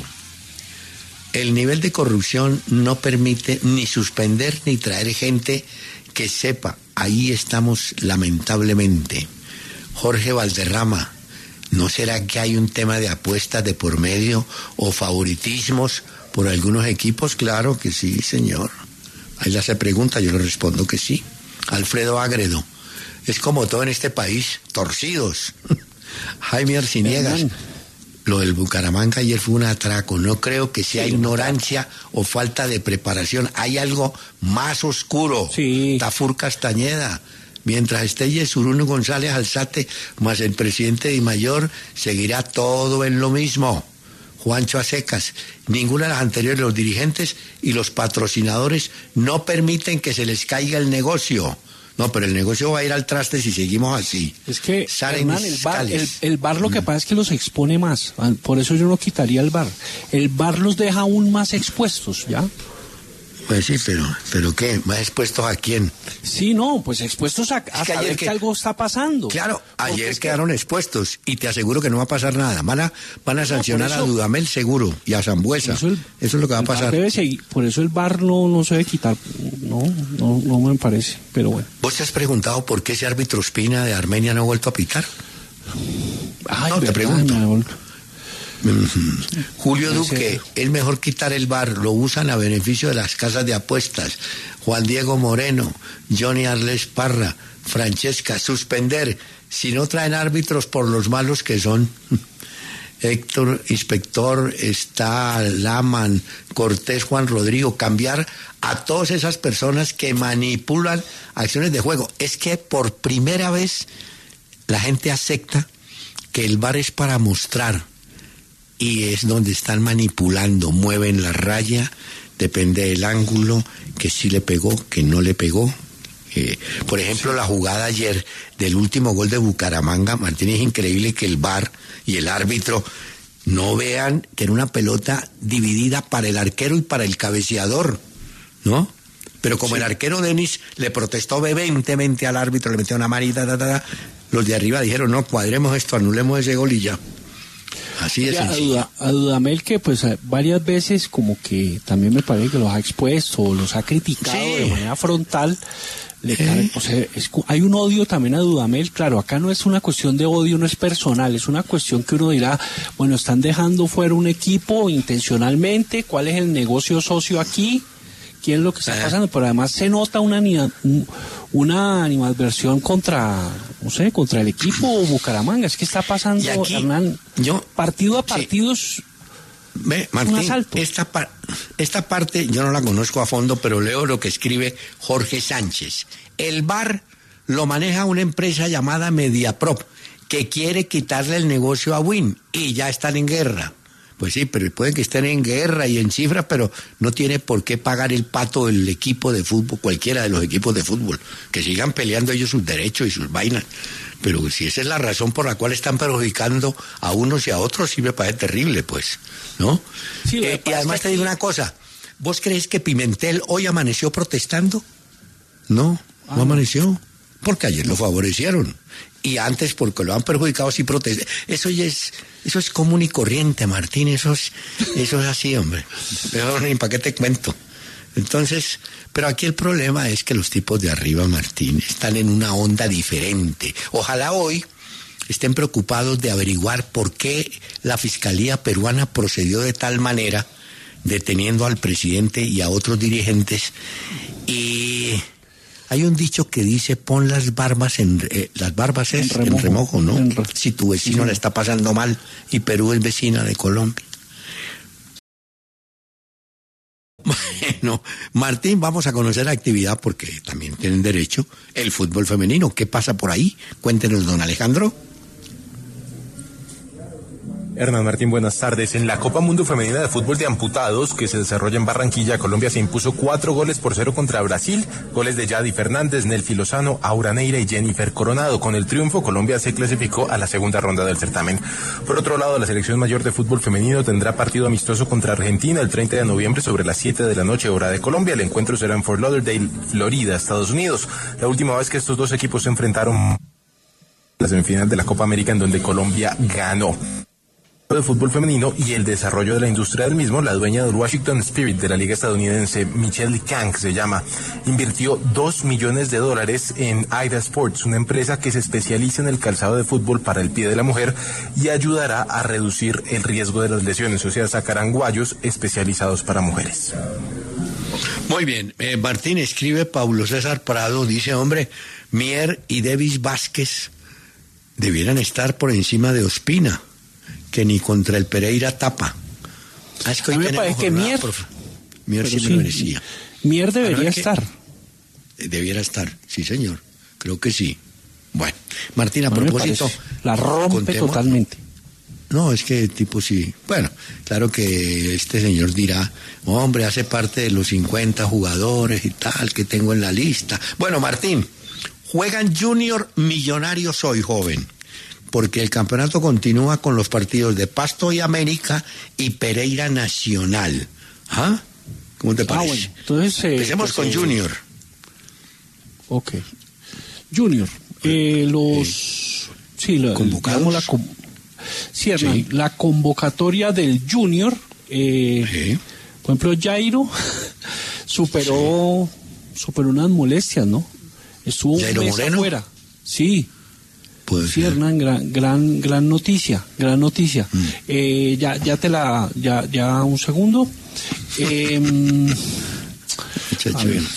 El nivel de corrupción no permite ni suspender ni traer gente que sepa. Ahí estamos lamentablemente. Jorge Valderrama. ¿No será que hay un tema de apuestas de por medio o favoritismos por algunos equipos? Claro que sí, señor. Ahí le hace pregunta, yo le respondo que sí. Alfredo Agredo. Es como todo en este país, torcidos. Jaime Arciniegas, lo del Bucaramanga ayer fue un atraco. No creo que sea ignorancia o falta de preparación. Hay algo más oscuro. Sí. Tafur Castañeda. Mientras esté Yesuruno González Alzate más el presidente de Mayor, seguirá todo en lo mismo. Juancho Acecas, ninguna de las anteriores, los dirigentes y los patrocinadores no permiten que se les caiga el negocio. No, pero el negocio va a ir al traste si seguimos así. Es que, Hernán, el VAR lo que pasa es que los expone más. Por eso yo no quitaría el VAR. El VAR los deja aún más expuestos, ¿ya? Pues sí, pero ¿qué? ¿Más expuestos a quién? Sí, no, pues expuestos a saber que algo está pasando. Claro, ayer quedaron expuestos y te aseguro que no va a pasar nada. Van a sancionar a Dudamel seguro y a Sambuesa. Eso es lo que va a pasar. Por eso el VAR no se debe quitar. No me parece, pero bueno. ¿Vos te has preguntado por qué ese árbitro Ospina de Armenia no ha vuelto a pitar? Ay, no, te pregunto. Julio Duque, es mejor quitar el VAR, lo usan a beneficio de las casas de apuestas. Juan Diego Moreno, Johnny Arles Parra, Francesca, suspender, si no traen árbitros por los malos que son. Héctor, Inspector, está Laman, Cortés, Juan Rodrigo, cambiar a todas esas personas que manipulan acciones de juego. Es que por primera vez la gente acepta que el VAR es para mostrar. Y es donde están manipulando, mueven la raya, depende del ángulo, que sí le pegó, que no le pegó, Por ejemplo, la jugada ayer del último gol de Bucaramanga, Martín, es increíble que el VAR y el árbitro no vean que era una pelota dividida para el arquero y para el cabeceador, ¿no? Pero como el arquero Denis le protestó vehementemente al árbitro, le metió una manita, los de arriba dijeron, no, cuadremos esto, anulemos ese gol y ya. Así de sencillo. A Dudamel, que pues varias veces como que también me parece que los ha expuesto o los ha criticado de manera frontal. O sea, hay un odio también a Dudamel. Claro, acá no es una cuestión de odio, no es personal, es una cuestión que uno dirá, bueno, están dejando fuera un equipo intencionalmente, ¿cuál es el negocio socio aquí? ¿Quién es lo que está pasando? Pero además se nota una animadversión contra el equipo Bucaramanga. Es que está pasando, aquí, Hernán, partido a partido. Martín, un asalto. Esta parte yo no la conozco a fondo, pero leo lo que escribe Jorge Sánchez. El VAR lo maneja una empresa llamada Mediaprop, que quiere quitarle el negocio a Win, y ya están en guerra. Pues sí, pero pueden que estén en guerra y en cifras, pero no tiene por qué pagar el pato el equipo de fútbol, cualquiera de los equipos de fútbol, que sigan peleando ellos sus derechos y sus vainas. Pero si esa es la razón por la cual están perjudicando a unos y a otros, sí me parece terrible, pues, ¿no? Sí, y además te digo una cosa, ¿vos crees que Pimentel hoy amaneció protestando? No amaneció, porque ayer lo favorecieron. Y antes, porque lo han perjudicado, sí protesté. Eso es común y corriente, Martín, eso es así, hombre. Pero ni para qué te cuento. Entonces, pero aquí el problema es que los tipos de arriba, Martín, están en una onda diferente. Ojalá hoy estén preocupados de averiguar por qué la Fiscalía peruana procedió de tal manera, deteniendo al presidente y a otros dirigentes. Y hay un dicho que dice, pon las barbas en remojo, ¿no? Si tu vecino le está pasando mal y Perú es vecina de Colombia. Bueno, Martín, vamos a conocer la actividad porque también tienen derecho el fútbol femenino. ¿Qué pasa por ahí? Cuéntenos, don Alejandro. Hernán Martín, buenas tardes. En la Copa Mundo Femenina de Fútbol de Amputados, que se desarrolla en Barranquilla, Colombia se impuso 4-0 contra Brasil. Goles de Yadi Fernández, Nelfi Lozano, Aura Neira y Jennifer Coronado. Con el triunfo, Colombia se clasificó a la segunda ronda del certamen. Por otro lado, la selección mayor de fútbol femenino tendrá partido amistoso contra Argentina el 30 de noviembre sobre las 7 de la noche, hora de Colombia. El encuentro será en Fort Lauderdale, Florida, Estados Unidos. La última vez que estos dos equipos se enfrentaron en la semifinal de la Copa América, en donde Colombia ganó. De fútbol femenino y el desarrollo de la industria del mismo, la dueña del Washington Spirit de la liga estadounidense, Michelle Kang se llama, invirtió $2 millones en Aida Sports, una empresa que se especializa en el calzado de fútbol para el pie de la mujer y ayudará a reducir el riesgo de las lesiones, o sea, sacarán guayos especializados para mujeres. Muy bien, Martín, escribe Pablo César Prado, dice, hombre, Mier y Davis Vázquez debieran estar por encima de Ospina, que ni contra el Pereira tapa. Es que hoy me parece que Mier sí me lo merecía. Mier debería estar. Debiera estar, sí señor, creo que sí. Bueno, Martín, a propósito, la rompe totalmente. No, es que tipo sí. Bueno, claro que este señor dirá, hombre, hace parte de los 50 jugadores y tal que tengo en la lista. Bueno, Martín, juegan Junior Millonarios hoy, joven, porque el campeonato continúa con los partidos de Pasto y América y Pereira Nacional. ¿Ah? ¿Cómo te parece? Bueno, entonces, empecemos con Junior. Ok. Junior. ¿Convocados? Hernán, la convocatoria del Junior, por ejemplo, Jairo superó unas molestias, ¿no? Estuvo Jairo un mes Moreno afuera. Sí. Sí, Hernán, gran noticia. Ya un segundo. A ver,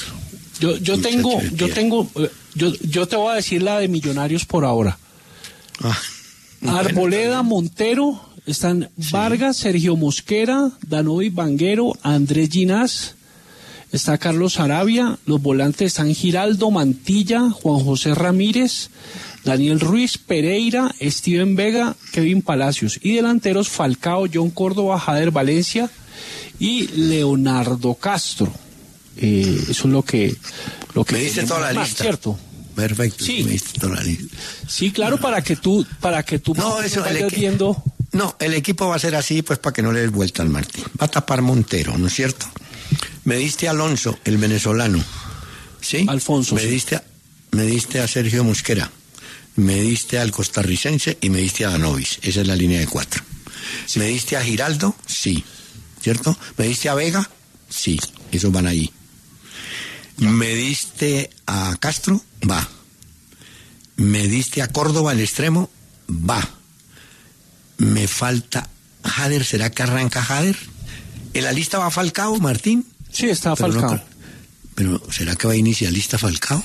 yo te voy a decir la de Millonarios por ahora. Arboleda, Montero, están Vargas, Sergio Mosquera, Danovi Vanguero, Andrés Ginás, está Carlos Arabia, los volantes están Giraldo, Mantilla, Juan José Ramírez, Daniel Ruiz, Pereira, Steven Vega, Kevin Palacios, y delanteros Falcao, John Córdoba, Jader Valencia y Leonardo Castro. Eso es lo que lo que me diste toda la lista, ¿cierto? Perfecto, sí. Me diste toda la lista. Sí, claro, para que tú no, eso, vayas viendo. No, el equipo va a ser así, pues para que no le des vuelta al Martín. Va a tapar Montero, ¿no es cierto? Me diste a Alonso, el venezolano, ¿sí? Alfonso. Me diste a Sergio Mosquera, me diste al costarricense y me diste a Danovis. Esa es la línea de 4. Sí. ¿Me diste a Giraldo? Sí. ¿Cierto? ¿Me diste a Vega? Sí. Esos van ahí. ¿Me diste a Castro? Va. ¿Me diste a Córdoba, el extremo? Va. Me falta Jader. ¿Será que arranca Jader? ¿En la lista va Falcao, Martín? Sí, está Falcao. No, pero ¿será que va inicialista Falcao?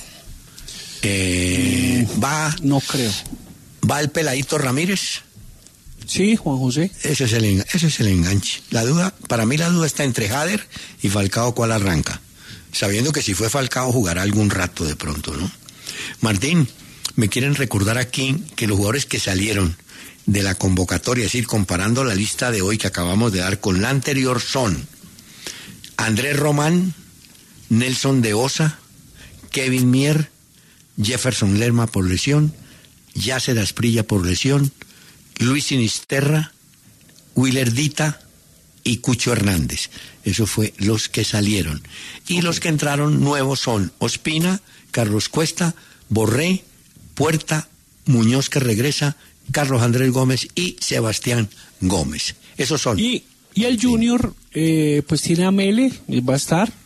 Va. No creo. ¿Va el peladito Ramírez? Sí, Juan José. Ese es el enganche. Para mí la duda está entre Jader y Falcao, ¿cuál arranca? Sabiendo que si fue Falcao jugará algún rato de pronto, ¿no? Martín, me quieren recordar aquí que los jugadores que salieron de la convocatoria, es decir, comparando la lista de hoy que acabamos de dar con la anterior, son Andrés Román, Nelson de Osa, Kevin Mier, Jefferson Lerma por lesión, Yasser Asprilla por lesión, Luis Sinisterra, Willer Dita y Cucho Hernández. Eso fue los que salieron. Y los que entraron nuevos son Ospina, Carlos Cuesta, Borré, Puerta, Muñoz que regresa, Carlos Andrés Gómez y Sebastián Gómez. Esos son. Y el Junior, pues tiene a Mele, va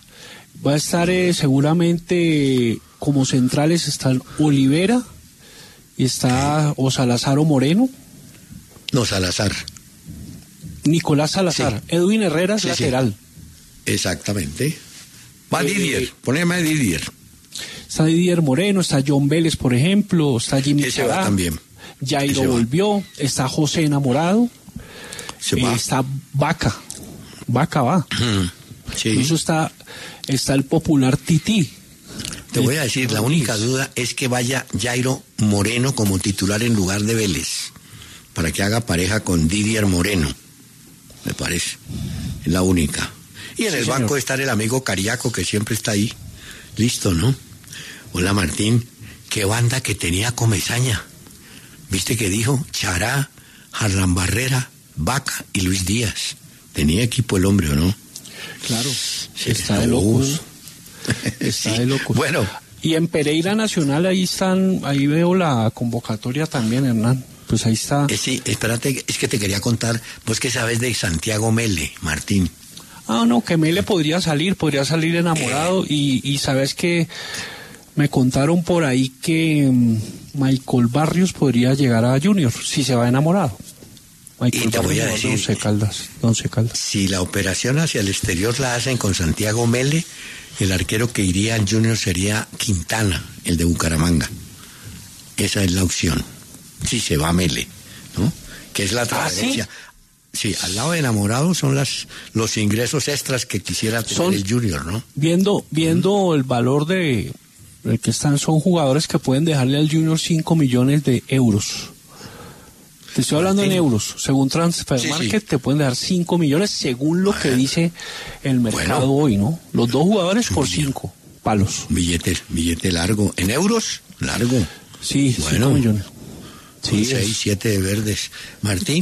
a estar seguramente como centrales están Olivera, y está o Salazar o Moreno. No, Salazar. Nicolás Salazar. Sí. Edwin Herrera es lateral. Sí. Exactamente. Va Didier, poneme a Didier. Está Didier Moreno, está John Vélez, por ejemplo, está Jimmy Ese va también. Jairo volvió, está José Enamorado, está Vaca va. Sí. Incluso está el popular Tití. Te voy a decir, la única duda es que vaya Jairo Moreno como titular en lugar de Vélez, para que haga pareja con Didier Moreno, me parece, es la única. Y en el banco está el amigo Cariaco, que siempre está ahí, listo, ¿no? Hola Martín, qué banda que tenía Comesaña. ¿Viste que dijo? Chará, Harlan Barrera, Vaca y Luis Díaz. Tenía equipo el hombre, ¿o no? Claro, está de locos. Está de locos. Bueno. Y en Pereira Nacional ahí veo la convocatoria también, Hernán. Pues ahí está. Sí, espérate, es que te quería contar, vos que sabes de Santiago Mele, Martín. No, que Mele podría salir Enamorado y sabes que me contaron por ahí que Michael Barrios podría llegar a Junior si se va Enamorado. Michael, y te voy a decir, Once Caldas. Si la operación hacia el exterior la hacen con Santiago Mele, el arquero que iría al Junior sería Quintana, el de Bucaramanga. Esa es la opción. Si se va Mele, ¿no? Que es la transferencia. ¿Sí? Sí, al lado de Enamorado son los ingresos extras que quisiera tener el Junior, ¿no? Viendo el valor de el que están, son jugadores que pueden dejarle al Junior 5 millones de euros. Te estoy hablando en euros. Según Transfermarkt te pueden dejar 5 millones según lo que dice el mercado hoy, ¿no? Los dos jugadores por 5 palos. Billete largo. ¿En euros? Largo. Sí, 5 millones. Sí, 6, 7 de verdes. Martín,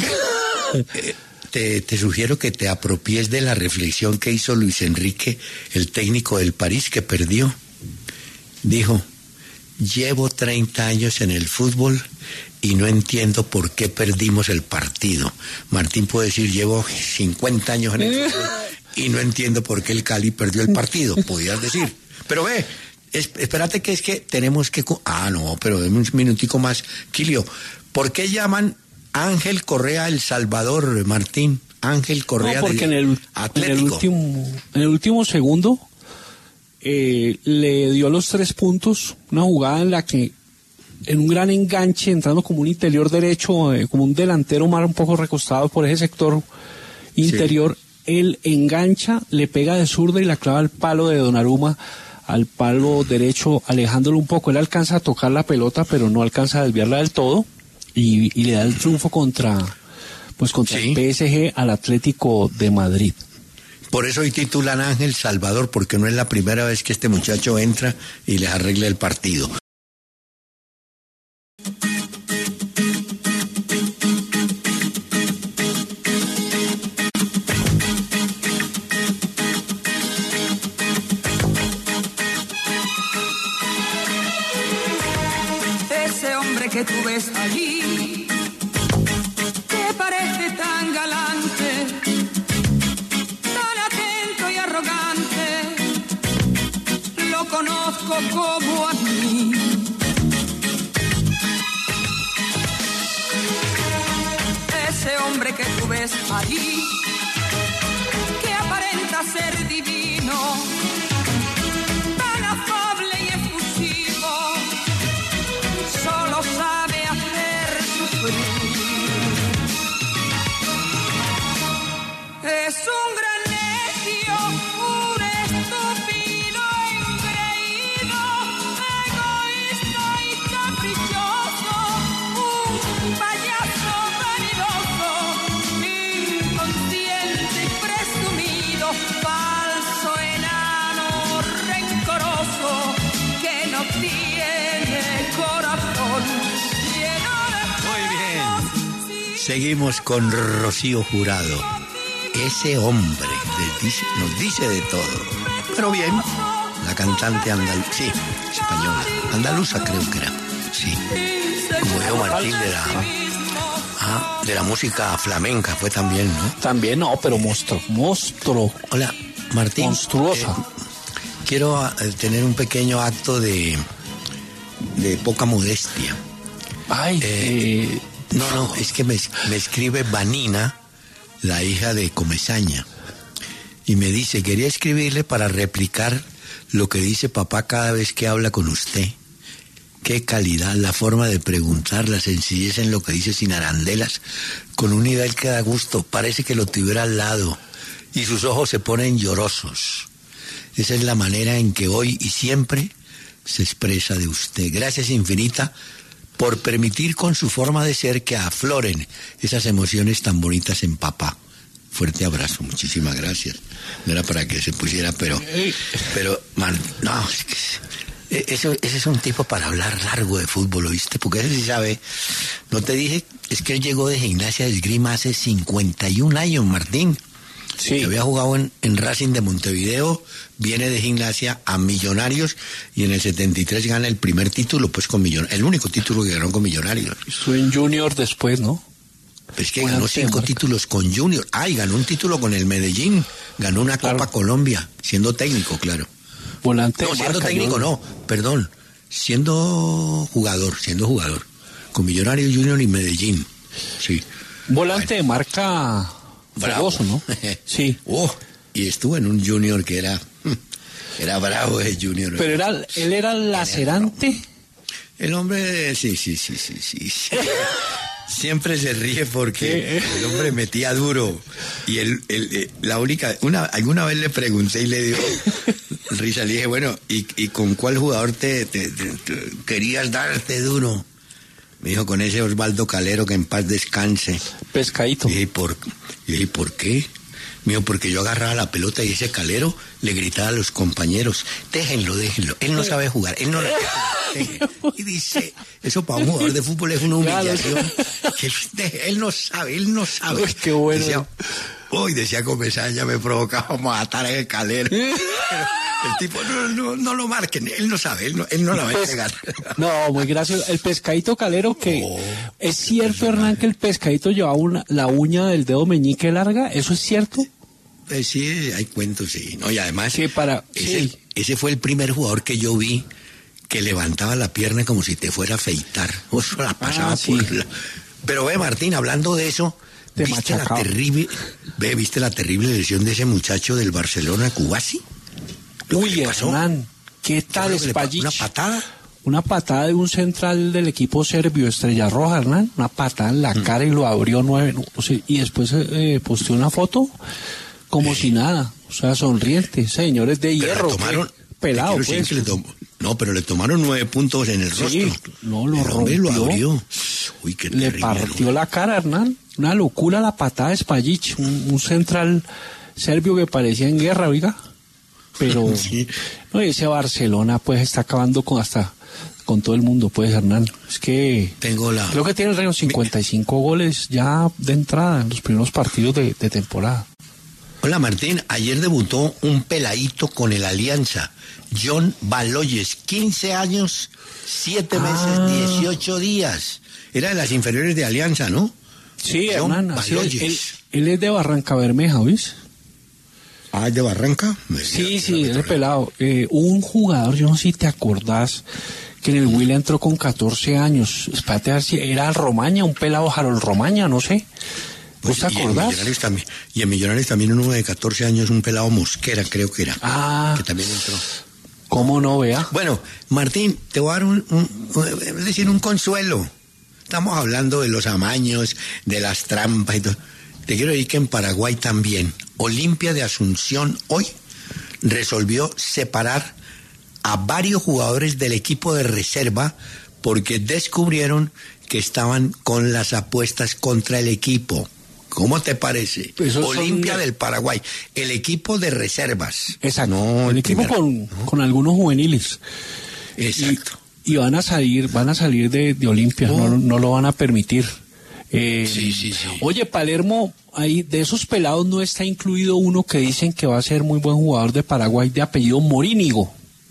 te sugiero que te apropies de la reflexión que hizo Luis Enrique, el técnico del París, que perdió. Dijo, llevo 30 años en el fútbol y no entiendo por qué perdimos el partido. Martín puede decir, llevo 50 años en el fútbol y no entiendo por qué el Cali perdió el partido, podías decir. Pero ve, espérate que es que tenemos que... no, pero deme un minutico más. Quilio, ¿por qué llaman Ángel Correa El Salvador, Martín? Ángel Correa porque del Atlético. En el último segundo le dio los 3 puntos, una jugada en la que en un gran enganche, entrando como un interior derecho, como un delantero más un poco recostado por ese sector interior, él engancha, le pega de zurda y la clava al palo de Donnarumma, al palo derecho, alejándolo un poco. Él alcanza a tocar la pelota, pero no alcanza a desviarla del todo, y le da el triunfo contra el PSG al Atlético de Madrid. Por eso hoy titulan Ángel Salvador, porque no es la primera vez que este muchacho entra y les arregla el partido. Ese hombre que tú ves allí, que parece tan galante, tan atento y arrogante, lo conozco como a mí. Ese hombre que tú ves allí, que aparenta ser divino, tan afable y efusivo, solo sabe hacer sufrir. Es un gran necio, un estúpido engreído, egoísta y caprichoso, un payaso vanidoso, inconsciente y presumido, falso, enano, rencoroso, que no tiene corazón, lleno de Muy bien. juegos. Seguimos con Rocío Jurado. Ese hombre nos dice de todo. Pero bien, la cantante andaluza, sí, española, andaluza creo que era, sí. Como Leo Martín de la música flamenca fue también, ¿no? También no, pero monstruo. Hola, Martín. Monstruosa. Quiero tener un pequeño acto de poca modestia. Ay, No, es que me escribe Vanina, la hija de Comesaña, y me dice, quería escribirle para replicar lo que dice papá cada vez que habla con usted. Qué calidad, la forma de preguntar, la sencillez en lo que dice sin arandelas, con un nivel que da gusto, parece que lo tuviera al lado, y sus ojos se ponen llorosos. Esa es la manera en que hoy y siempre se expresa de usted. Gracias infinita por permitir con su forma de ser que afloren esas emociones tan bonitas en papá. Fuerte abrazo, muchísimas gracias. No era para que se pusiera, pero no, es que ese es un tipo para hablar largo de fútbol, ¿oíste? Porque ese sí sabe. No te dije, es que él llegó de Gimnasia de Esgrima hace 51 años, Martín. sí. Que había jugado en Racing de Montevideo, viene de Gimnasia a Millonarios y en el 73 gana el primer título, pues con Millonarios, el único título que ganó con Millonarios. Fue en Junior después, ¿no? Es que ganó 5 títulos con Junior. Ganó un título con el Medellín, ganó una Copa Colombia, siendo técnico, claro. Volante No, de siendo marca, técnico no, perdón, siendo jugador, con Millonarios, Junior y Medellín, sí. Volante de marca famoso, ¿no? Sí. Y estuvo en un Junior que era bravo el Junior. Pero él era lacerante. El hombre, sí. Siempre se ríe porque el hombre metía duro. Y alguna vez le pregunté y le dio risa. Le dije, bueno, ¿y con cuál jugador te querías darte duro? Me dijo, con ese Osvaldo Calero, que en paz descanse. Pescadito. Y dije, ¿por qué? Me dijo, porque yo agarraba la pelota y ese Calero le gritaba a los compañeros, déjenlo, él no sabe jugar, él no la Y dice, eso para un jugador de fútbol es una humillación. Él no sabe. Uy, qué bueno. Decía Comesaña, me provocaba matar a ese Calero. Pero el tipo, no lo marquen, él no sabe, él no la va a pegar. No, muy gracioso. El Pescadito Calero, que es cierto, Hernán, que el Pescadito llevaba la uña del dedo meñique larga, ¿eso es cierto? Sí, hay cuentos, sí. No, y además, sí, ese fue el primer jugador que yo vi que levantaba la pierna como si te fuera a afeitar. Eso la pasaba por la... Pero ve, Martín, hablando de eso, ¿viste la terrible lesión de ese muchacho del Barcelona, Kubasi? Uy, Hernán, ¿qué tal Spajic? ¿Una patada? Una patada de un central del equipo serbio, Estrella Roja, Hernán. Una patada en la cara y lo abrió 9. Y después posteó una foto como si nada. O sea, sonriente. Señores de hierro. Pelado, pues. Pero le tomaron 9 puntos en el rostro. No, lo rompió. Lo abrió. Uy, qué terrible. Le partió la cara, Hernán. Una locura la patada de Spajic, un central serbio que parecía en guerra, oiga. Pero Sí. no, ese Barcelona pues está acabando con todo el mundo, pues, Hernán. Es que creo que tiene el récord 55 goles ya de entrada en los primeros partidos de temporada. Hola Martín, ayer debutó un peladito con el Alianza, John Baloyes, 15 años, 7 meses, 18 días. Era de las inferiores de Alianza, ¿no? Sí, John Hernán, así es. Baloyes. Él es de Barranca Bermeja, ¿oís? Ah, ¿es de Barranca? Sí, es pelado. Un jugador, yo no sé si te acordás, que en el Huila entró con 14 años. Espérate a ver si era Romaña, un pelado Harold Romaña, no sé. ¿Vos te acordás? Y en Millonarios también uno de 14 años, un pelado Mosquera, creo que era. Ah. Que también entró. ¿Cómo no, vea? Bueno, Martín, te voy a dar un consuelo. Estamos hablando de los amaños, de las trampas y todo. Te quiero decir que en Paraguay también, Olimpia de Asunción hoy resolvió separar a varios jugadores del equipo de reserva porque descubrieron que estaban con las apuestas contra el equipo. ¿Cómo te parece? Olimpia del Paraguay, el equipo de reservas. Exacto, no, el equipo con algunos juveniles. Exacto. Y van a salir de Olimpia, no lo van a permitir. Sí. Oye, Palermo, ahí de esos pelados no está incluido uno que dicen que va a ser muy buen jugador de Paraguay de apellido Morínigo.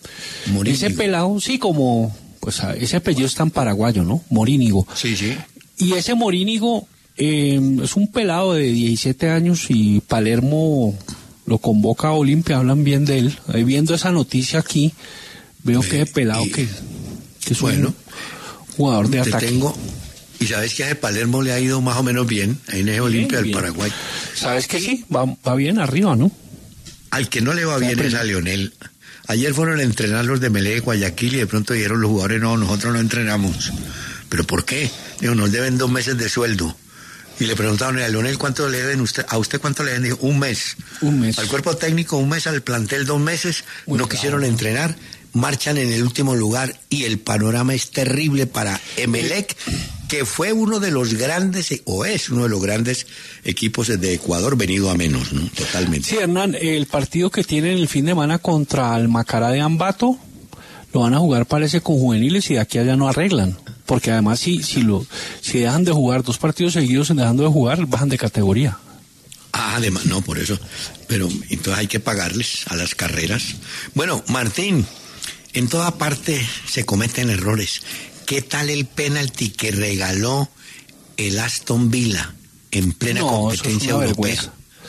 Ese pelado, sí, como, pues ese apellido es tan paraguayo, ¿no? Morínigo. Sí. Y ese Morínigo es un pelado de 17 años y Palermo lo convoca a Olimpia, hablan bien de él. Ahí viendo esa noticia aquí, veo que es pelado que es un jugador de ataque. Y sabes que a ese Palermo le ha ido más o menos bien, ahí en el Olimpia del Paraguay. Sabes que sí, va bien arriba, ¿no? Al que no le va bien es a Leonel. Ayer fueron a entrenar los de Melé de Guayaquil y de pronto dijeron los jugadores, no, nosotros no entrenamos. ¿Pero por qué? Dijo, nos deben 2 meses de sueldo. Y le preguntaron a Leonel, ¿cuánto le deben a usted? ¿Cuánto le deben? Dijo, 1 mes. 1 mes. Al cuerpo técnico 1 mes, al plantel 2 meses. No quisieron entrenar, marchan en el último lugar y el panorama es terrible para Emelec, que fue uno de los grandes, o es uno de los grandes equipos de Ecuador, venido a menos, ¿no? Totalmente. Sí, Hernán, el partido que tienen el fin de semana contra el Macará de Ambato, lo van a jugar parece con juveniles y de aquí a allá no arreglan. Porque además si dejan de jugar 2 partidos seguidos dejando de jugar, bajan de categoría. Ah, además, no, por eso. Pero entonces hay que pagarles a las carreras. Bueno, Martín, en toda parte se cometen errores. ¿Qué tal el penalti que regaló el Aston Villa en plena competencia europea?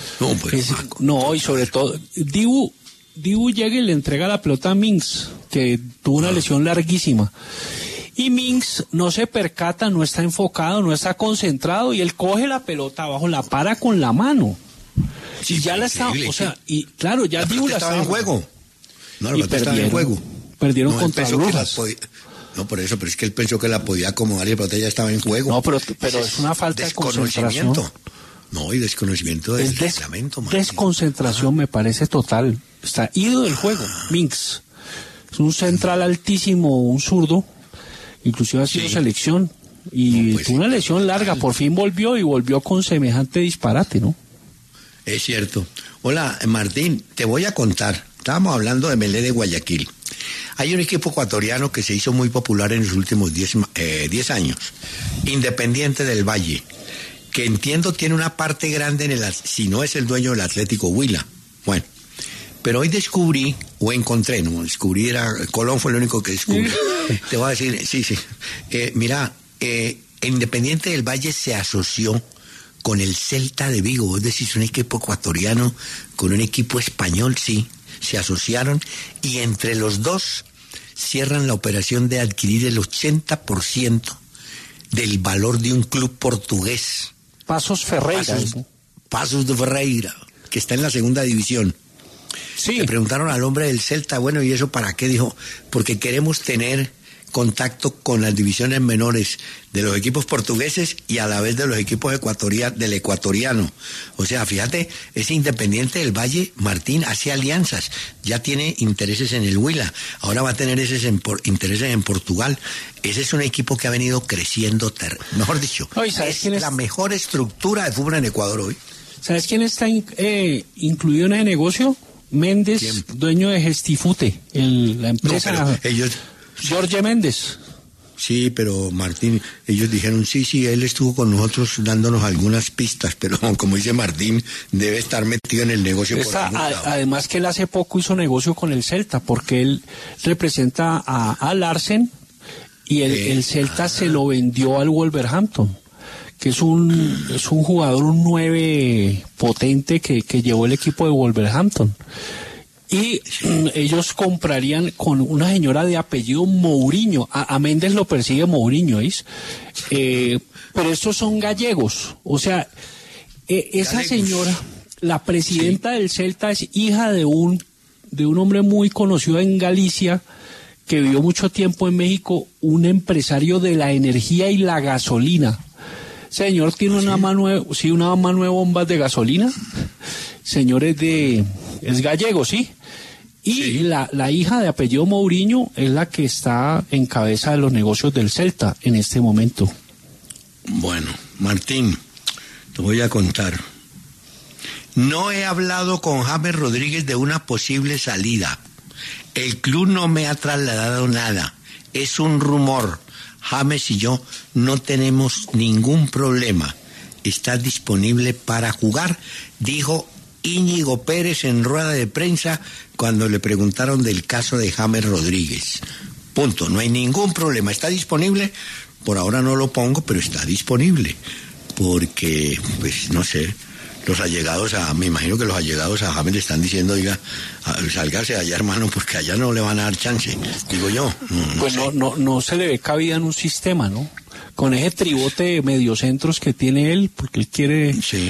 Y sobre todo, Dibu llega y le entrega la pelota a Minks, que tuvo una lesión larguísima. Y Minks no se percata, no está enfocado, no está concentrado, y él coge la pelota abajo, la para con la mano. Sí, y ya la está, o sea, y claro, ya Dibu la estaba en juego. No, la pelota estaba en juego. Perdieron contra Brujas. No, por eso, pero es que él pensó que la podía acomodar y la pelota ya estaba en juego. No, pero es una falta de concentración. No, y desconocimiento del reglamento. Desconcentración, me parece total. Está ido del juego, Minks. Es un central altísimo, un zurdo. Inclusive ha sido selección. Y tuvo una lesión larga. Por fin volvió con semejante disparate, ¿no? Es cierto. Hola, Martín, te voy a contar. Estábamos hablando de Melé de Guayaquil. Hay un equipo ecuatoriano que se hizo muy popular en los últimos 10 años. Independiente del Valle. Que entiendo tiene una parte grande si no es el dueño del Atlético Huila. Bueno, pero hoy descubrí, Colón fue el único que descubrí. Te voy a decir, sí. Mira, Independiente del Valle se asoció con el Celta de Vigo. Vos decís, un equipo ecuatoriano con un equipo español, sí. Se asociaron y entre los dos cierran la operación de adquirir el 80% del valor de un club portugués. Pasos Ferreira. Pasos de Ferreira, que está en la 2ª división. Sí. Le preguntaron al hombre del Celta, bueno, ¿y eso para qué? Dijo, porque queremos tener contacto con las divisiones menores de los equipos portugueses y a la vez de los equipos del ecuatoriano. O sea, fíjate, ese Independiente del Valle, Martín, hace alianzas, ya tiene intereses en el Huila, ahora va a tener intereses en Portugal. Ese es un equipo que ha venido creciendo, mejor dicho, es la mejor estructura de fútbol en Ecuador hoy. ¿Sabes quién está incluido en ese negocio? Méndez, ¿quién? Dueño de Gestifute, la empresa. No, pero ellos... Jorge Méndez. Sí, pero Martín, ellos dijeron, sí, él estuvo con nosotros dándonos algunas pistas, pero como dice Martín, debe estar metido en el negocio por algún lado. Además que él hace poco hizo negocio con el Celta, porque él representa a Larsen y el Celta se lo vendió al Wolverhampton, que es un jugador, un 9 potente que llevó el equipo de Wolverhampton. Y ellos comprarían con una señora de apellido Mourinho. A Méndez lo persigue Mourinho, ¿veis? Pero estos son gallegos. O sea, esa señora, la presidenta del Celta, es hija de un hombre muy conocido en Galicia, que vivió mucho tiempo en México, un empresario de la energía y la gasolina. Señor tiene una mano de bombas de gasolina. Señor es gallego, ¿sí? Y la hija de apellido Mourinho es la que está en cabeza de los negocios del Celta en este momento. Bueno, Martín, te voy a contar. No he hablado con James Rodríguez de una posible salida. El club no me ha trasladado nada. Es un rumor. James y yo no tenemos ningún problema. Está disponible para jugar, dijo Íñigo Pérez en rueda de prensa cuando le preguntaron del caso de James Rodríguez. Punto, no hay ningún problema, está disponible, por ahora no lo pongo, pero está disponible, porque, pues, no sé, me imagino que los allegados a James le están diciendo, oiga, sálgase de allá, hermano, porque allá no le van a dar chance, digo yo. No se le ve cabida en un sistema, ¿no? Con ese tribote de mediocentros que tiene él, porque él quiere... Sí.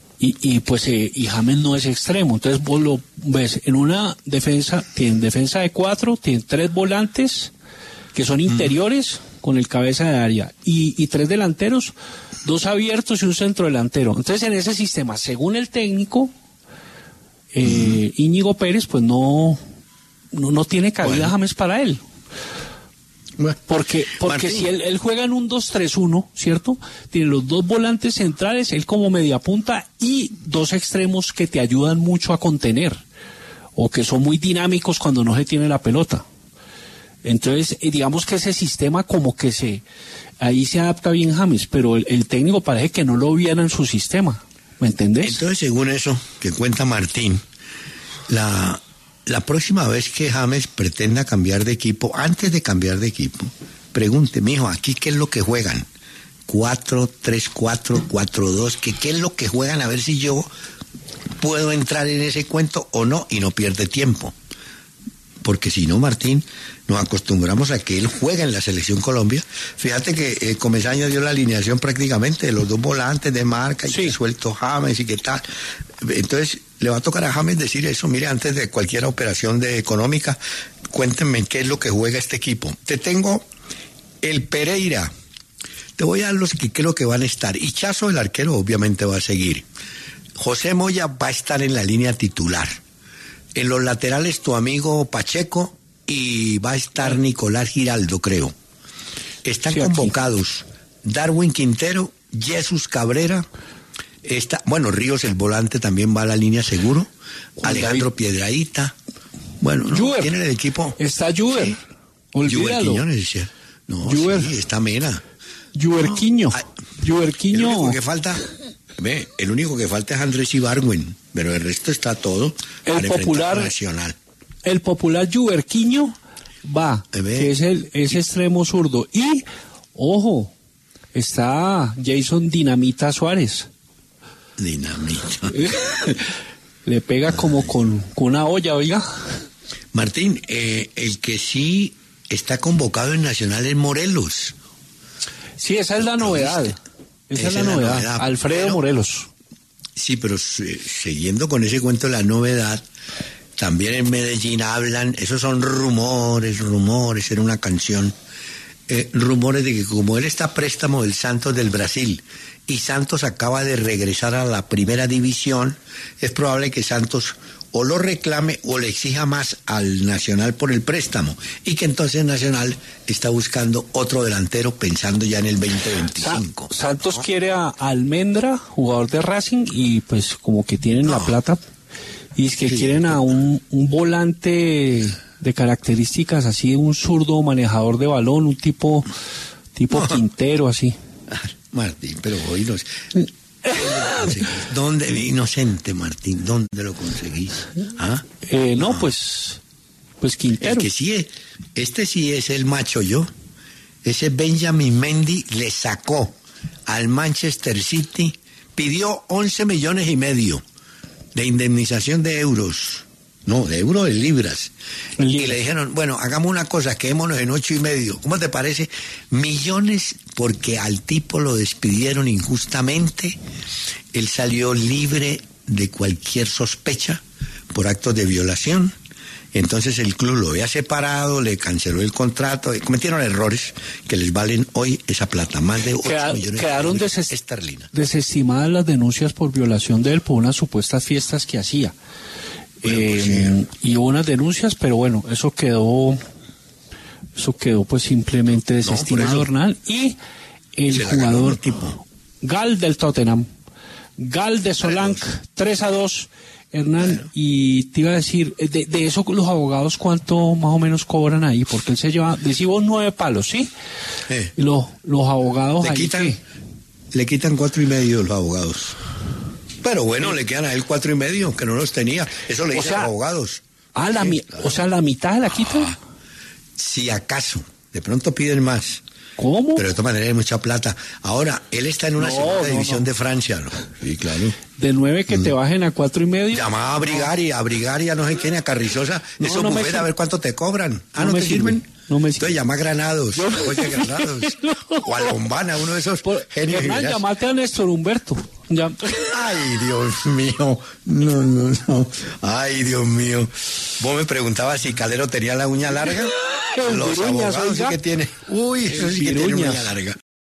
Y James no es extremo, entonces vos lo ves en una defensa, tiene defensa de 4, tiene 3 volantes que son interiores con el cabeza de área y 3 delanteros, 2 abiertos y un centro delantero. Entonces en ese sistema, según el técnico Íñigo Pérez, pues no tiene cabida James para él. Porque Martín, si él juega en un 2-3-1, ¿cierto? Tiene los 2 volantes centrales, él como media punta y 2 extremos que te ayudan mucho a contener o que son muy dinámicos cuando no se tiene la pelota. Entonces, digamos que ese sistema como que ahí se adapta bien James, pero el técnico parece que no lo viera en su sistema, ¿me entendés? Entonces, según eso que cuenta Martín, la próxima vez que James pretenda cambiar de equipo, antes de cambiar de equipo, pregunte, mijo, ¿aquí qué es lo que juegan? 4-3-4, 4-2, ¿qué es lo que juegan? A ver si yo puedo entrar en ese cuento o no, y no pierde tiempo. Porque si no, Martín, nos acostumbramos a que él juega en la Selección Colombia. Fíjate que Comesaña dio la alineación prácticamente de los 2 volantes de marca y que suelto James y qué tal. Entonces, le va a tocar a James decir eso, mire, antes de cualquier operación económica, cuéntenme qué es lo que juega este equipo. Te tengo el Pereira. Te voy a dar los que creo que van a estar. Hichazo, el arquero, obviamente va a seguir. José Moya va a estar en la línea titular. En los laterales, tu amigo Pacheco, y va a estar Nicolás Giraldo, creo. Están convocados Darwin Quintero, Jesús Cabrera, Ríos, el volante, también va a la línea seguro. Alejandro Piedradita. Bueno, ¿no? Tiene el equipo. Está Juber. Sí. Juber Quiñones, decía. No, Juber. Sí, está Mena. Juberquiño. Juberquiño. El único que falta es Andrés Ibargüen, pero el resto está todo el popular Nacional. El popular Juberquiño va, que es ese extremo zurdo. Y, ojo, está Jason Dinamita Suárez. Dinamita. Le pega como con una olla, oiga. Martín, el que sí está convocado en Nacional es Morelos. Sí, esa es la novedad. Esa es la novedad. Alfredo Morelos. Sí, pero siguiendo con ese cuento de la novedad, también en Medellín hablan, esos son rumores, era una canción, rumores de que como él está a préstamo del Santos del Brasil y Santos acaba de regresar a la primera división, es probable que Santos o lo reclame o le exija más al Nacional por el préstamo, y que entonces Nacional está buscando otro delantero pensando ya en el 2025. Santos quiere a Almendra, jugador de Racing, y pues como que tienen la plata, y es que quieren a un volante de características así, un zurdo manejador de balón, un tipo Quintero así. Martín, pero hoy no... ¿Dónde, inocente Martín, dónde lo conseguís? ¿Ah? No, pues Quintero. El que sí es, este sí es el macho yo. Ese Benjamin Mendy le sacó al Manchester City, pidió 11 millones y medio de indemnización de euros. No, de euros, de libras. Y le dijeron, bueno, hagamos una cosa, quedémonos en 8,5. ¿Cómo te parece? Millones, porque al tipo lo despidieron injustamente. Él salió libre de cualquier sospecha por actos de violación. Entonces el club lo había separado, le canceló el contrato, cometieron errores que les valen hoy esa plata, más de 8 millones quedaron de esterlinas. Desestimadas las denuncias por violación de él por unas supuestas fiestas que hacía. Y hubo unas denuncias, pero bueno, eso quedó pues simplemente desestimado, Hernán. Y el jugador Gal del Tottenham, Gal de Solank, 3-2, Hernán. Bueno. Y te iba a decir, de eso los abogados, ¿cuánto más o menos cobran ahí? Porque él se lleva, decimos 9 palos, ¿sí? Y los abogados le quitan 4,5 los abogados. Pero bueno, le quedan a él 4,5, que no los tenía. Eso le dicen los abogados. O sea, la mitad la quitan. Si acaso, de pronto piden más. ¿Cómo? Pero de todas maneras hay mucha plata. Ahora, él está en una segunda división de Francia, ¿no? Sí, claro. De 9 que te bajen a 4,5. Llama a Brigari, a no sé quién, a Carrizosa. Eso bufet, a ver cuánto te cobran. ¿No te sirven? No me Entonces llama a Granados, Granados. O a Lombana, uno de esos genios. Llamate a Néstor Humberto. Ya. Ay, Dios mío. No. Ay, Dios mío. Vos me preguntabas si Calero tenía la uña larga. Los abogados sí que tiene. Uy, eso sí que tiene uña larga.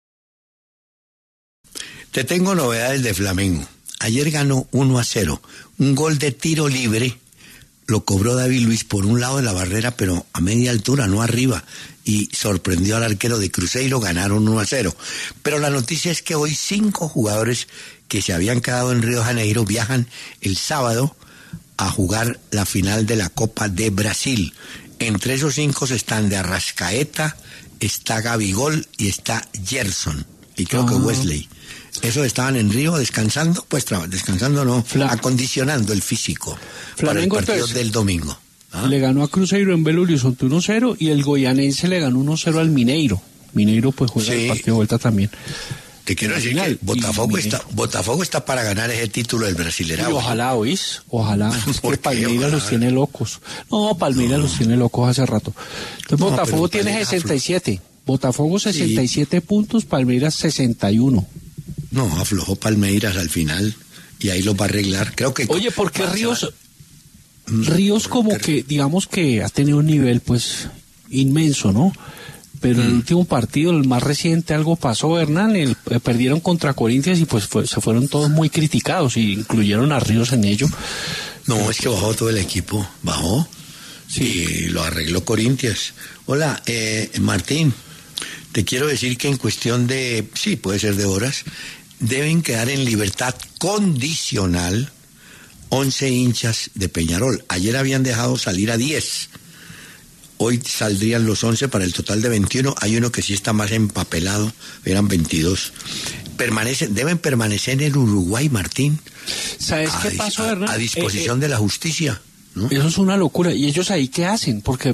Te tengo novedades de Flamengo. Ayer ganó 1-0. Un gol de tiro libre lo cobró David Luiz por un lado de la barrera, pero a media altura, no arriba, y sorprendió al arquero de Cruzeiro, ganaron 1-0. Pero la noticia es que hoy 5 jugadores que se habían quedado en Río de Janeiro viajan el sábado a jugar la final de la Copa de Brasil. Entre esos 5 están de Arrascaeta, está Gabigol y está Gerson, y creo que Wesley. Esos estaban en Río descansando, acondicionando el físico Flamengo, para el partido del domingo. Le ganó a Cruzeiro en Belo Horizonte 1-0 y el goianense le ganó 1-0 al Mineiro. Mineiro pues juega el partido de vuelta también. Te quiero decir que Botafogo está para ganar ese título del Brasileirao. Ojalá, ¿oís? Ojalá. Es que Palmeiras los tiene locos. No, Palmeiras los tiene locos hace rato. Entonces Botafogo tiene 67. Botafogo 67 puntos, Palmeiras 61. No, aflojó Palmeiras al final y ahí lo va a arreglar. Creo que. Oye, porque Ríos como que, digamos que ha tenido un nivel pues inmenso, ¿no? Pero en el último partido, el más reciente, algo pasó, Hernán, perdieron contra Corinthians y pues se fueron todos muy criticados y incluyeron a Ríos en ello. No, es que bajó todo el equipo, bajó. Sí, y lo arregló Corinthians. Hola, Martín, te quiero decir que en cuestión de, sí, puede ser de horas, deben quedar en libertad condicional 11 hinchas de Peñarol. Ayer habían dejado salir a 10. Hoy saldrían los 11 para el total de 21. Hay uno que sí está más empapelado, eran 22. Deben permanecer en el Uruguay, Martín. ¿Sabes qué pasó, Hernán? A disposición de la justicia, ¿no? Eso es una locura. ¿Y ellos ahí qué hacen? Porque,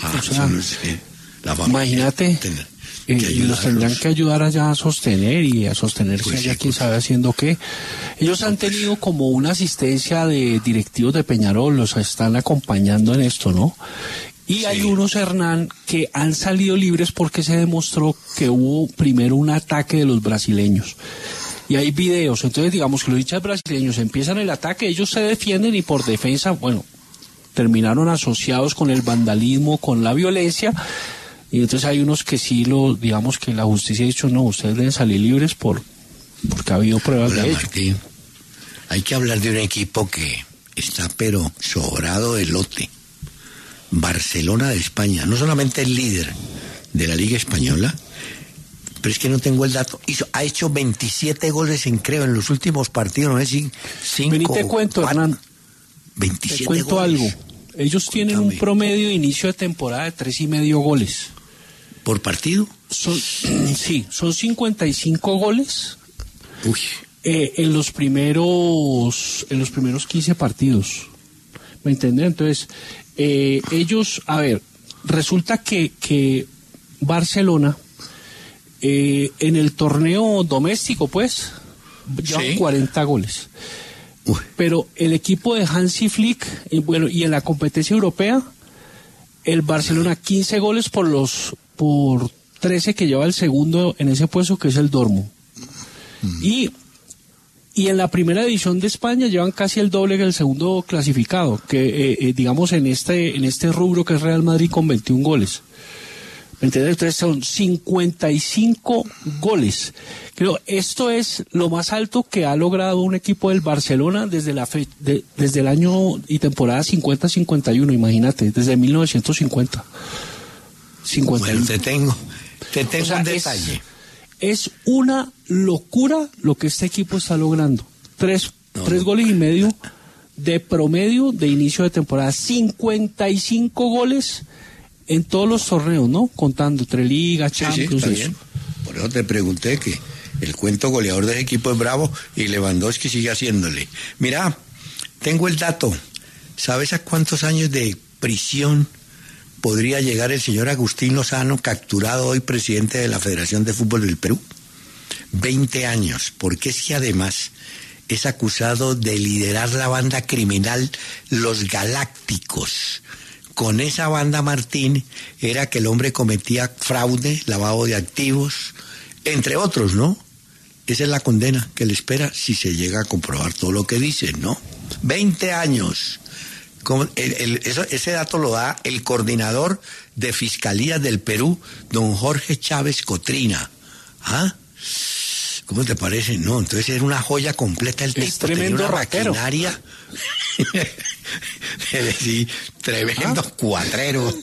imagínate, los tendrán que ayudar allá a sostener y a sostenerse pues allá, quién sabe haciendo qué. Ellos han tenido como una asistencia de directivos de Peñarol, los están acompañando en esto, ¿no? Y hay unos, Hernán, que han salido libres porque se demostró que hubo primero un ataque de los brasileños. Y hay videos, entonces digamos que los hinchas brasileños empiezan el ataque, ellos se defienden y por defensa, bueno, terminaron asociados con el vandalismo, con la violencia. Y entonces hay unos que sí, digamos que la justicia ha dicho, no, ustedes deben salir libres porque ha habido pruebas de ello. Martín, hay que hablar de un equipo que está pero sobrado de lote. Barcelona de España, no solamente el líder de la Liga Española, pero es que no tengo el dato. Ha hecho 27 goles en los últimos partidos, no sé si 5. Vení, te cuento, Hernán. 27 te cuento goles. algo. Ellos tienen un promedio de inicio de temporada de 3,5 goles. ¿Por partido? Son 55 goles. Uy. En los primeros 15 partidos. ¿Me entienden? Entonces, ellos, a ver, resulta que Barcelona, en el torneo doméstico, pues, llevan 40 goles. Uy. Pero el equipo de Hansi Flick, y en la competencia europea, el Barcelona 15 goles por 13 que lleva el segundo en ese puesto, que es el Dortmund. Y en la primera división de España llevan casi el doble que el segundo clasificado, que digamos en este rubro que es Real Madrid con 21 goles. ¿Me entiendes? Entonces son 55 goles. Creo esto es lo más alto que ha logrado un equipo del Barcelona desde el año y temporada 50-51, imagínate, desde 1950. 51. Bueno, te tengo O sea, un detalle. Es una locura lo que este equipo está logrando. Tres goles y medio de promedio de inicio de temporada. 55 goles en todos los torneos, ¿no? Contando entre Liga, Champions. Sí, está bien. Por eso te pregunté que el cuento goleador del equipo es bravo y Lewandowski sigue haciéndole. Mira, tengo el dato. ¿Sabes a cuántos años de prisión podría llegar el señor Agustín Lozano, capturado hoy presidente de la Federación de Fútbol del Perú? 20 años, porque es que además es acusado de liderar la banda criminal Los Galácticos. Con esa banda, Martín, era que el hombre cometía fraude, lavado de activos, entre otros, ¿no? Esa es la condena que le espera si se llega a comprobar todo lo que dicen, ¿no? 20 años. Ese dato lo da el coordinador de Fiscalía del Perú, don Jorge Chávez Cotrina. ¿Ah? ¿Cómo te parece? No, entonces era una joya completa el tipo. Es tremendo tenía una raquero. maquinaria. Sí, tremendo cuatrero.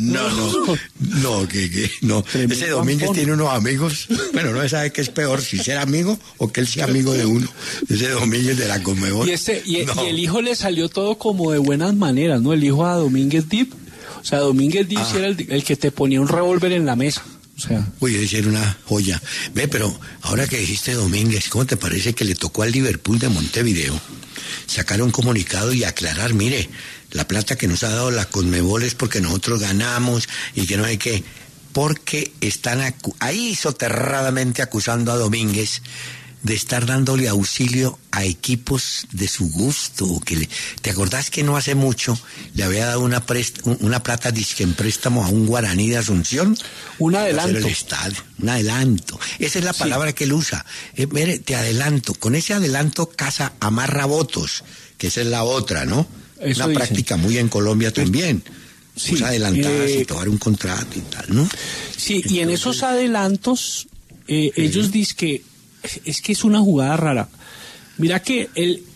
No. Tremendo Ese Domínguez ampón. tiene unos amigos. Bueno, no se sabe qué es peor, si ser amigo o que él sea amigo de uno. Ese Domínguez de la Conmebol. Y el hijo le salió todo como de buenas maneras, ¿no? El hijo a Domínguez Dip. O sea, Domínguez Dip era el que te ponía un revólver en la mesa. O sea, uy, esa era una joya. Ve, pero ahora que dijiste Domínguez, ¿cómo te parece que le tocó al Liverpool de Montevideo sacar un comunicado y aclarar, mire, la plata que nos ha dado la Conmebol es porque nosotros ganamos y que no hay que... Porque están ahí soterradamente acusando a Domínguez de estar dándole auxilio a equipos de su gusto. ¿Te acordás que no hace mucho le había dado una plata disque en préstamo a un Guaraní de Asunción? Un adelanto. Un adelanto. Esa es la palabra que él usa. Mire, te adelanto. Con ese adelanto casa amarra votos, que esa es la otra, ¿no? Eso una dicen. práctica muy en Colombia también. Sí, pues adelantar y tomar un contrato y tal, ¿no? Sí, y en esos adelantos ellos dicen que es que es una jugada rara. Mira que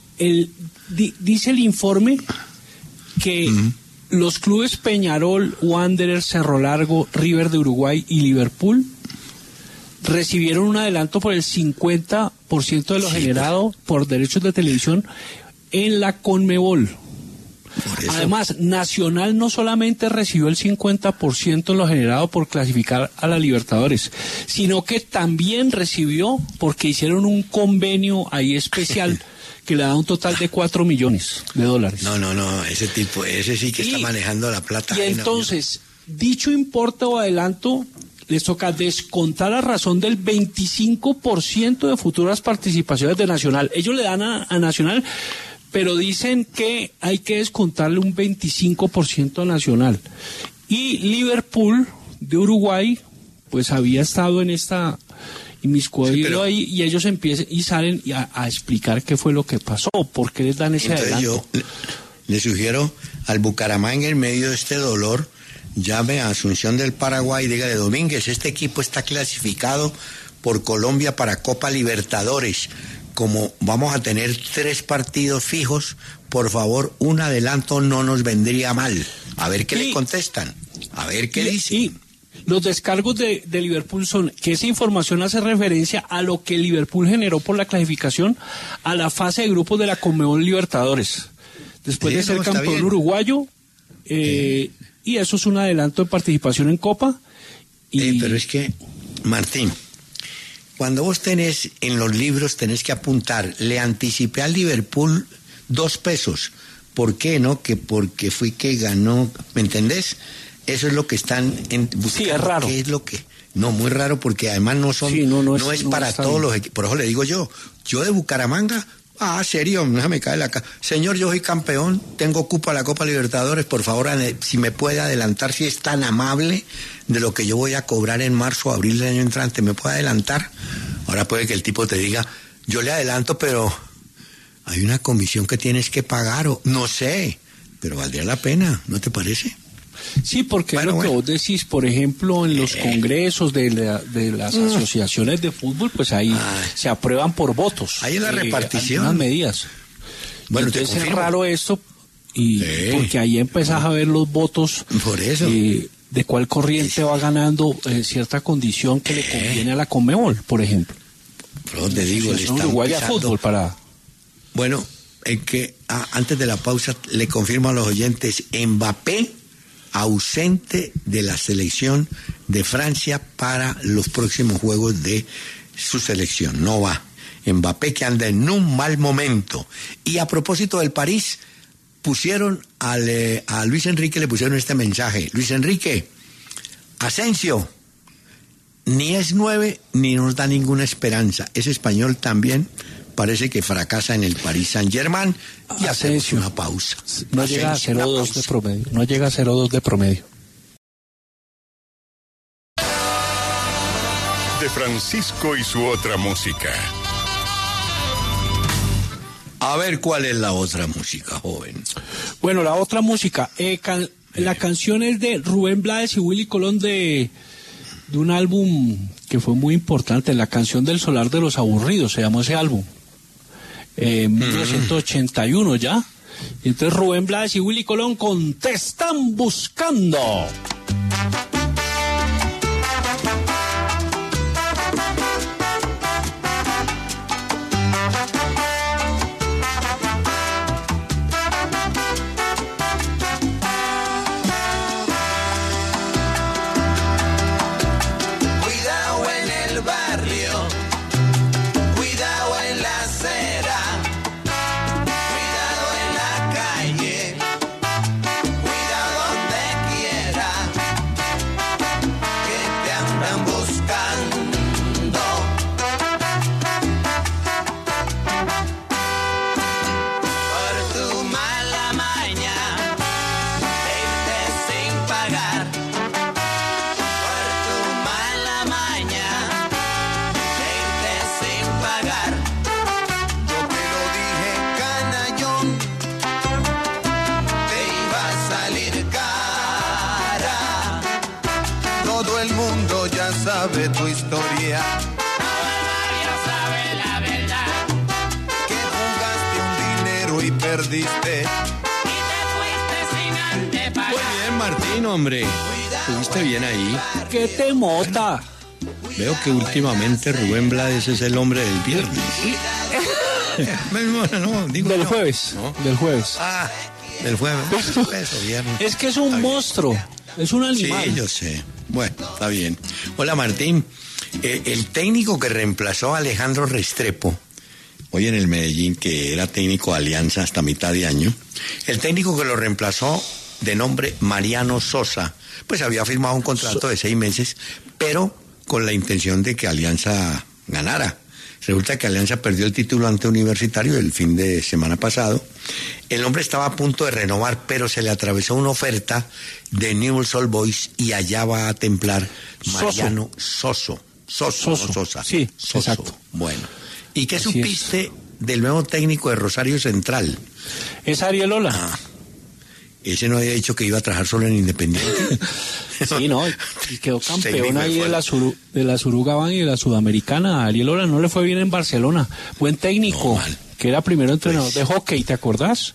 dice el informe que los clubes Peñarol, Wanderers, Cerro Largo, River de Uruguay y Liverpool recibieron un adelanto por el 50% de lo generado por derechos de televisión en la Conmebol. Además, Nacional no solamente recibió el 50% de lo generado por clasificar a la Libertadores, sino que también recibió porque hicieron un convenio ahí especial que le da un total de $4 millones. No, ese sí que está manejando la plata. Y entonces, dicho importe o adelanto, les toca descontar a razón del 25% de futuras participaciones de Nacional. Ellos le dan a Nacional, pero dicen que hay que descontarle un 25% a Nacional. Y Liverpool de Uruguay, pues había estado en esta inmiscuido ahí, y ellos empiezan y salen a explicar qué fue lo que pasó, por qué les dan ese adelanto. Yo le sugiero al Bucaramanga, en medio de este dolor, llame a Asunción del Paraguay y dígale: Domínguez, este equipo está clasificado por Colombia para Copa Libertadores. Como vamos a tener 3 partidos fijos, por favor, un adelanto no nos vendría mal. A ver qué le contestan, a ver qué dicen. Y los descargos de Liverpool son que esa información hace referencia a lo que Liverpool generó por la clasificación a la fase de grupos de la Conmebol Libertadores. Después de ser campeón uruguayo, y eso es un adelanto de participación en Copa. Pero es que, Martín, cuando vos tenés en los libros, tenés que apuntar, le anticipé al Liverpool 2 pesos. ¿Por qué no? Que porque fui que ganó, ¿me entendés? Eso es lo que están buscando. Sí, es raro. ¿Qué es lo que? No, muy raro, porque además no son, sí, no es para todos los equipos. Por eso le digo yo de Bucaramanga, serio, déjame caer la cara. Señor, yo soy campeón, tengo cupo a la Copa Libertadores, por favor, si me puede adelantar, si es tan amable, de lo que yo voy a cobrar en marzo o abril del año entrante, ¿me puede adelantar? Ahora puede que el tipo te diga, yo le adelanto, pero hay una comisión que tienes que pagar, o no sé, pero valdría la pena, ¿no te parece? Sí, porque es lo que vos decís, por ejemplo, en los congresos de las asociaciones de fútbol, pues ahí se aprueban por votos. Ahí es la repartición. Algunas medidas. Bueno, entonces es raro esto, y porque ahí empezás a ver los votos. Por eso. De cuál corriente va ganando cierta condición que le conviene a la Conmebol, por ejemplo. Pero te digo, le están Uruguay a fútbol para... Bueno, que antes de la pausa le confirmo a los oyentes, Mbappé ausente de la selección de Francia para los próximos juegos de su selección, no va. Mbappé, que anda en un mal momento. Y a propósito del París, pusieron a Luis Enrique, le pusieron este mensaje: Luis Enrique, Asensio ni es 9 ni nos da ninguna esperanza. Es español también, parece que fracasa en el Paris Saint-Germain. Y hacemos una pausa. No llega a 0.2 de promedio. No llega a 0.2 de promedio. De Francisco y su otra música. A ver, ¿cuál es la otra música, joven? Bueno, la otra música, la canción es de Rubén Blades y Willy Colón de un álbum que fue muy importante, La Canción del Solar de los Aburridos, se llamó ese álbum. 1981 ya. Y entonces Rubén Blades y Willy Colón con Te Están Buscando. Sabe tu historia. Todo el barrio sabe la verdad. Que jugaste un dinero y perdiste. Y te fuiste sin antes pagar. Muy bien, Martín, hombre. Estuviste bien ahí. ¡Qué temota! Veo que últimamente Rubén Blades es el hombre del viernes. No, digo del no. jueves. ¿No? Del jueves. Del jueves. Eso, viernes. Es que es un monstruo. Es un animal. Sí, yo sé. Bueno, está bien. Hola, Martín. El técnico que reemplazó a Alejandro Restrepo, hoy en el Medellín, que era técnico de Alianza hasta mitad de año, el técnico que lo reemplazó, de nombre Mariano Sosa, pues había firmado un contrato de 6 meses, pero con la intención de que Alianza ganara. Resulta que Alianza perdió el título ante Universitario el fin de semana pasado. El hombre estaba a punto de renovar, pero se le atravesó una oferta de Newell's Old Boys y allá va a templar Mariano Sosa. Sí, Soso. Exacto. Bueno, ¿y qué Así supiste del nuevo técnico de Rosario Central? Es Ariel Ola. ¿Ese no había dicho que iba a trabajar solo en Independiente? Sí, no, y quedó campeón ahí de la Surugaban y de la Sudamericana. A Ariel Ola no le fue bien en Barcelona. Buen técnico, que era primero entrenador de hockey, ¿te acordás?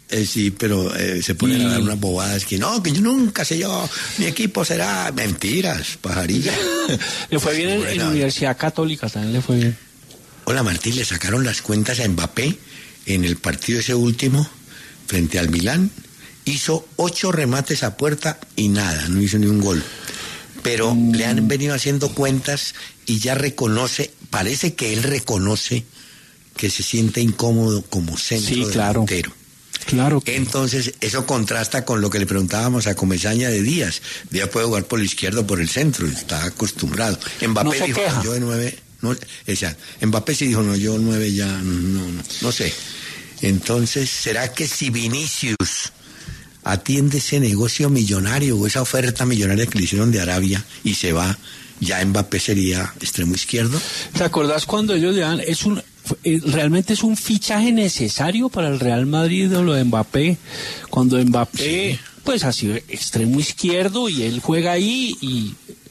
Sí, pero se ponen a dar unas bobadas que no, que yo nunca sé mi equipo será... Mentiras, pajarilla. Le fue bien en la Universidad Católica, también le fue bien. Hola Martín, le sacaron las cuentas a Mbappé en el partido ese último frente al Milán. Hizo 8 remates a puerta y nada, no hizo ni un gol. Pero le han venido haciendo cuentas y ya reconoce, parece que él reconoce que se siente incómodo como centro delantero. Claro. Entonces, eso contrasta con lo que le preguntábamos a Comesaña de Díaz. Díaz puede jugar por la izquierda o por el centro, está acostumbrado. Mbappé no dijo, yo de 9, no, Mbappé sí dijo, no, yo 9 ya, no sé. Entonces, ¿será que si Vinicius atiende ese negocio millonario o esa oferta millonaria que le hicieron de Arabia y se va, ya Mbappé sería extremo izquierdo? ¿Te acordás cuando ellos le dan, realmente es un fichaje necesario para el Real Madrid de lo de Mbappé? Cuando Mbappé, pues ha sido extremo izquierdo y él juega ahí y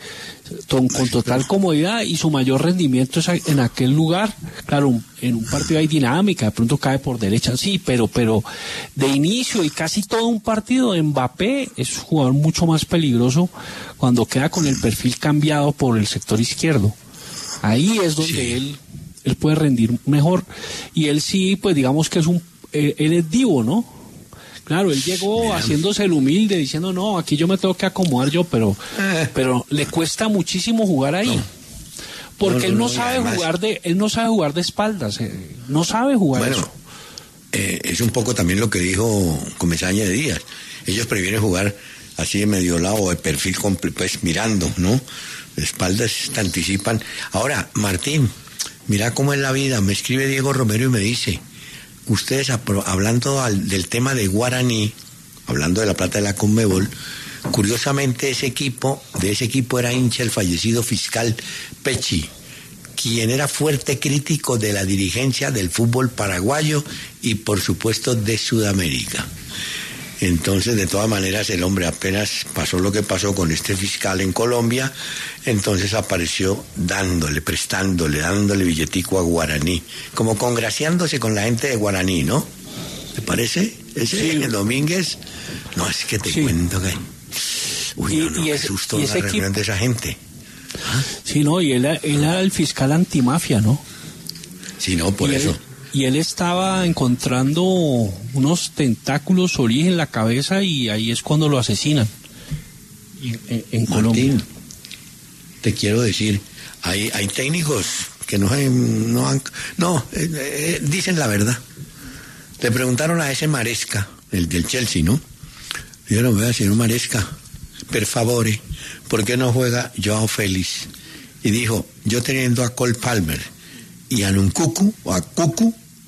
con total comodidad, y su mayor rendimiento es en aquel lugar. Claro, en un partido hay dinámica, de pronto cae por derecha, sí, pero de inicio y casi todo un partido, Mbappé es un jugador mucho más peligroso cuando queda con el perfil cambiado por el sector izquierdo. Ahí es donde él puede rendir mejor, y él sí, pues digamos que él es divo, ¿no? Claro, él llegó haciéndose el humilde, diciendo, no, aquí yo me tengo que acomodar yo, pero le cuesta muchísimo jugar ahí. Porque él no sabe jugar de espaldas, no sabe jugar eso. Es un poco también lo que dijo Comesaña de Díaz. Ellos prefieren jugar así de medio lado o de perfil, pues mirando, ¿no? De espaldas te anticipan. Ahora, Martín, mira cómo es la vida. Me escribe Diego Romero y me dice, ustedes hablando del tema de Guaraní, hablando de la plata de la Conmebol, curiosamente de ese equipo era hincha el fallecido fiscal Pecci, quien era fuerte crítico de la dirigencia del fútbol paraguayo y por supuesto de Sudamérica. Entonces, de todas maneras, el hombre apenas pasó lo que pasó con este fiscal en Colombia, entonces apareció dándole billetico a Guaraní, como congraciándose con la gente de Guaraní, ¿no? ¿Te parece? El Domínguez. No, es que te cuento que... me asustó la reunión de esa gente. ¿Ah? Sí, no, y él era el fiscal antimafia, ¿no? Sí, no, por eso. Y él estaba encontrando unos tentáculos origen en la cabeza, y ahí es cuando lo asesinan en Colombia. Martín, te quiero decir, hay técnicos que dicen la verdad. Le preguntaron a ese Maresca, el del Chelsea, ¿no? Dijeron, vea, señor Maresca, per favore, ¿por qué no juega Joao Félix? Y dijo, yo teniendo a Cole Palmer y a Nkunku, o a Cucu,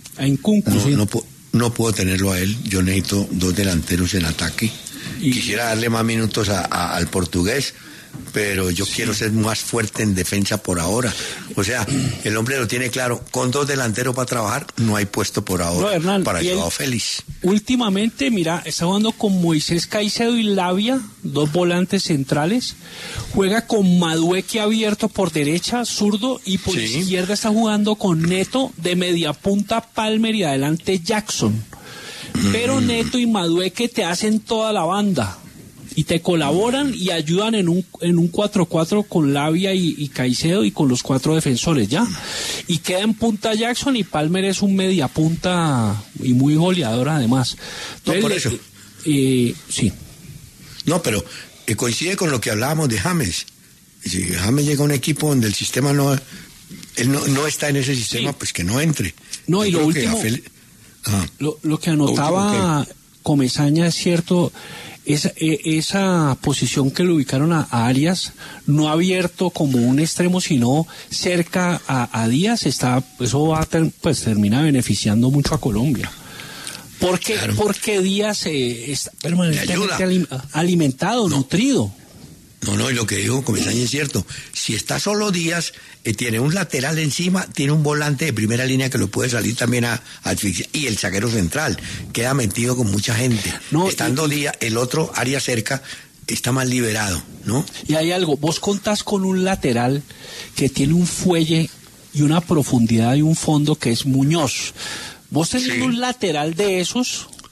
no puedo tenerlo a él. Yo necesito 2 delanteros en ataque. Quisiera darle más minutos al portugués, pero yo quiero ser más fuerte en defensa por ahora. O sea, el hombre lo tiene claro, con 2 delanteros para trabajar, no hay puesto por ahora, Hernán, para Joao Félix. Últimamente, mira, está jugando con Moisés Caicedo y Lavia, 2 volantes centrales. Juega con Madueque abierto por derecha, zurdo, y por izquierda está jugando con Neto de media punta, Palmer, y adelante Jackson. Pero Neto y Madueque te hacen toda la banda y te colaboran y ayudan en un 4-4 con Lavia y Caicedo y con los 4 defensores, ¿ya? Y queda en punta Jackson, y Palmer es un media punta y muy goleador además. Entonces, no, por eso. Sí. No, pero coincide con lo que hablábamos de James. Si James llega a un equipo donde el sistema él no está en ese sistema, pues que no entre. No, y lo último, lo que anotaba Comesaña es cierto. Esa posición que le ubicaron a Arias, no abierto como un extremo, sino cerca a Díaz, eso termina beneficiando mucho a Colombia. Porque Díaz está permanentemente alimentado, nutrido. No, y lo que dijo Comesaña es cierto. Si está solo Díaz, tiene un lateral encima, tiene un volante de primera línea que lo puede salir también a asfixiar, y el zaguero central queda metido con mucha gente. Estando Díaz, el otro área cerca está más liberado, ¿no? Y hay algo, vos contás con un lateral que tiene un fuelle y una profundidad y un fondo que es Muñoz. Vos tenés un lateral de esos,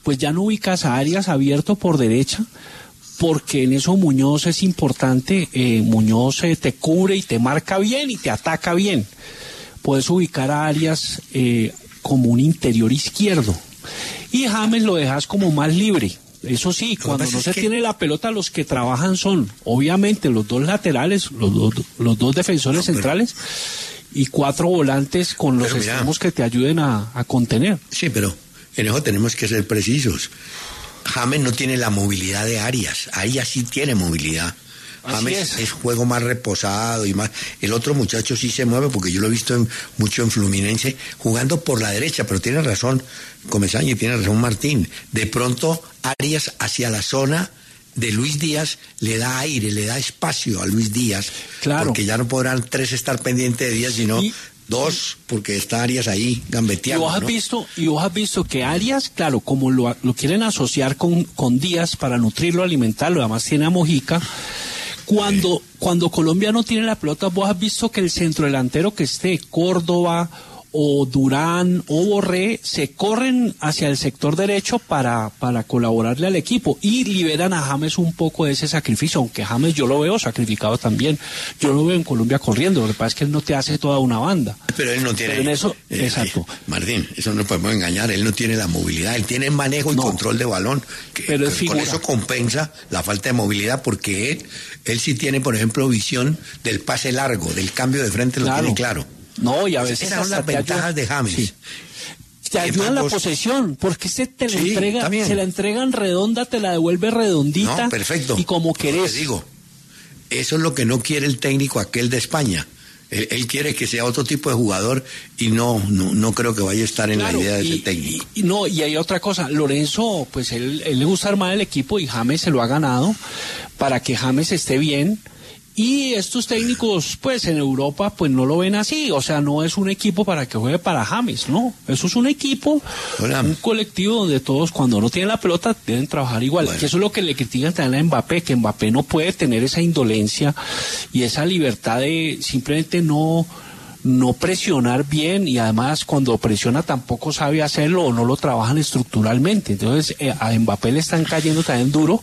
pues ya no ubicas a Arias abierto por derecha, porque en eso Muñoz es importante. Muñoz te cubre y te marca bien y te ataca bien. Puedes ubicar a Arias como un interior izquierdo, y James lo dejas como más libre. Eso sí, cuando no se tiene la pelota, los que trabajan son, obviamente, los dos laterales, los dos defensores centrales, y 4 volantes con los extremos que te ayuden a contener. Sí, pero en eso tenemos que ser precisos. James no tiene la movilidad de Arias. Arias sí tiene movilidad. James es juego más reposado y más. El otro muchacho sí se mueve, porque yo lo he visto mucho en Fluminense jugando por la derecha, pero tiene razón Comesaña y tiene razón Martín. De pronto Arias hacia la zona de Luis Díaz le da aire, le da espacio a Luis Díaz, claro, porque ya no podrán 3 estar pendientes de Díaz, sino 2, porque está Arias ahí gambeteando. Y vos has visto que Arias, claro, como lo quieren asociar con Díaz para nutrirlo, alimentarlo, además tiene a Mojica. Cuando Colombia no tiene la pelota, vos has visto que el centrodelantero que esté, Córdoba o Durán o Borré, se corren hacia el sector derecho para colaborarle al equipo, y liberan a James un poco de ese sacrificio, aunque James yo lo veo sacrificado también. Yo lo veo en Colombia corriendo, lo que pasa es que él no te hace toda una banda. Pero él no tiene... Pero en eso, exacto. Martín, eso no podemos engañar, él no tiene la movilidad, él tiene manejo y control de balón, pero con eso compensa la falta de movilidad, porque él sí tiene, por ejemplo, visión del pase largo, del cambio de frente, lo tiene claro. No, y a veces esas son las ventajas de James. Sí. Te ayuda en la posesión, porque te la entrega, se la entregan redonda, te la devuelve redondita. No, perfecto. Y como querés. Te digo, eso es lo que no quiere el técnico aquel de España. Él quiere que sea otro tipo de jugador, y no creo que vaya a estar en la idea de ese técnico. Y hay otra cosa, Lorenzo, pues él le gusta armar el equipo, y James se lo ha ganado para que James esté bien. Y estos técnicos, pues en Europa, pues no lo ven así. O sea, no es un equipo para que juegue para James, no. Eso es un equipo, un colectivo donde todos, cuando no tienen la pelota, deben trabajar igual. Que eso es lo que le critican también a Mbappé, que Mbappé no puede tener esa indolencia y esa libertad de simplemente no presionar bien, y además cuando presiona tampoco sabe hacerlo, o no lo trabajan estructuralmente. Entonces a Mbappé le están cayendo también duro.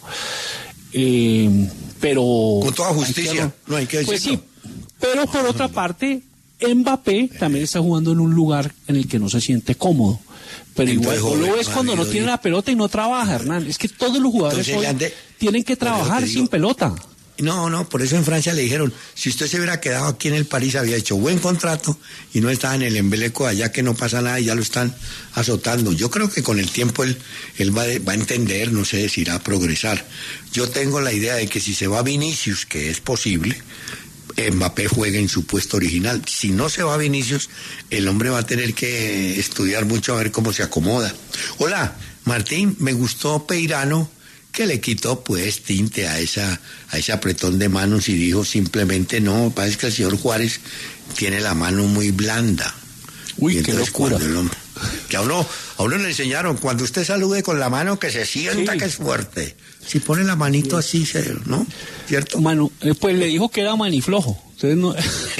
Pero con toda justicia, no hay que decirlo. Pues sí, pero por otra parte, Mbappé también está jugando en un lugar en el que no se siente cómodo. Pero igual lo ves cuando no tiene la pelota y no trabaja, Hernán. Es que todos los jugadores tienen que trabajar sin pelota. No, por eso en Francia le dijeron, si usted se hubiera quedado aquí en el París, había hecho buen contrato y no estaba en el embeleco allá, que no pasa nada y ya lo están azotando. Yo creo que con el tiempo él va a entender, no sé si irá a progresar. Yo tengo la idea de que si se va Vinicius, que es posible, Mbappé juegue en su puesto original. Si no se va Vinicius, el hombre va a tener que estudiar mucho a ver cómo se acomoda. Hola, Martín, me gustó Peirano, que le quitó pues tinte a ese apretón de manos y dijo simplemente no, parece que el señor Juárez tiene la mano muy blanda. Uy, qué locura. Que a uno le enseñaron, cuando usted salude con la mano, que se sienta que es fuerte. Si pone la manito así, ¿no? ¿Cierto? Pues le dijo que era maniflojo. Entonces no...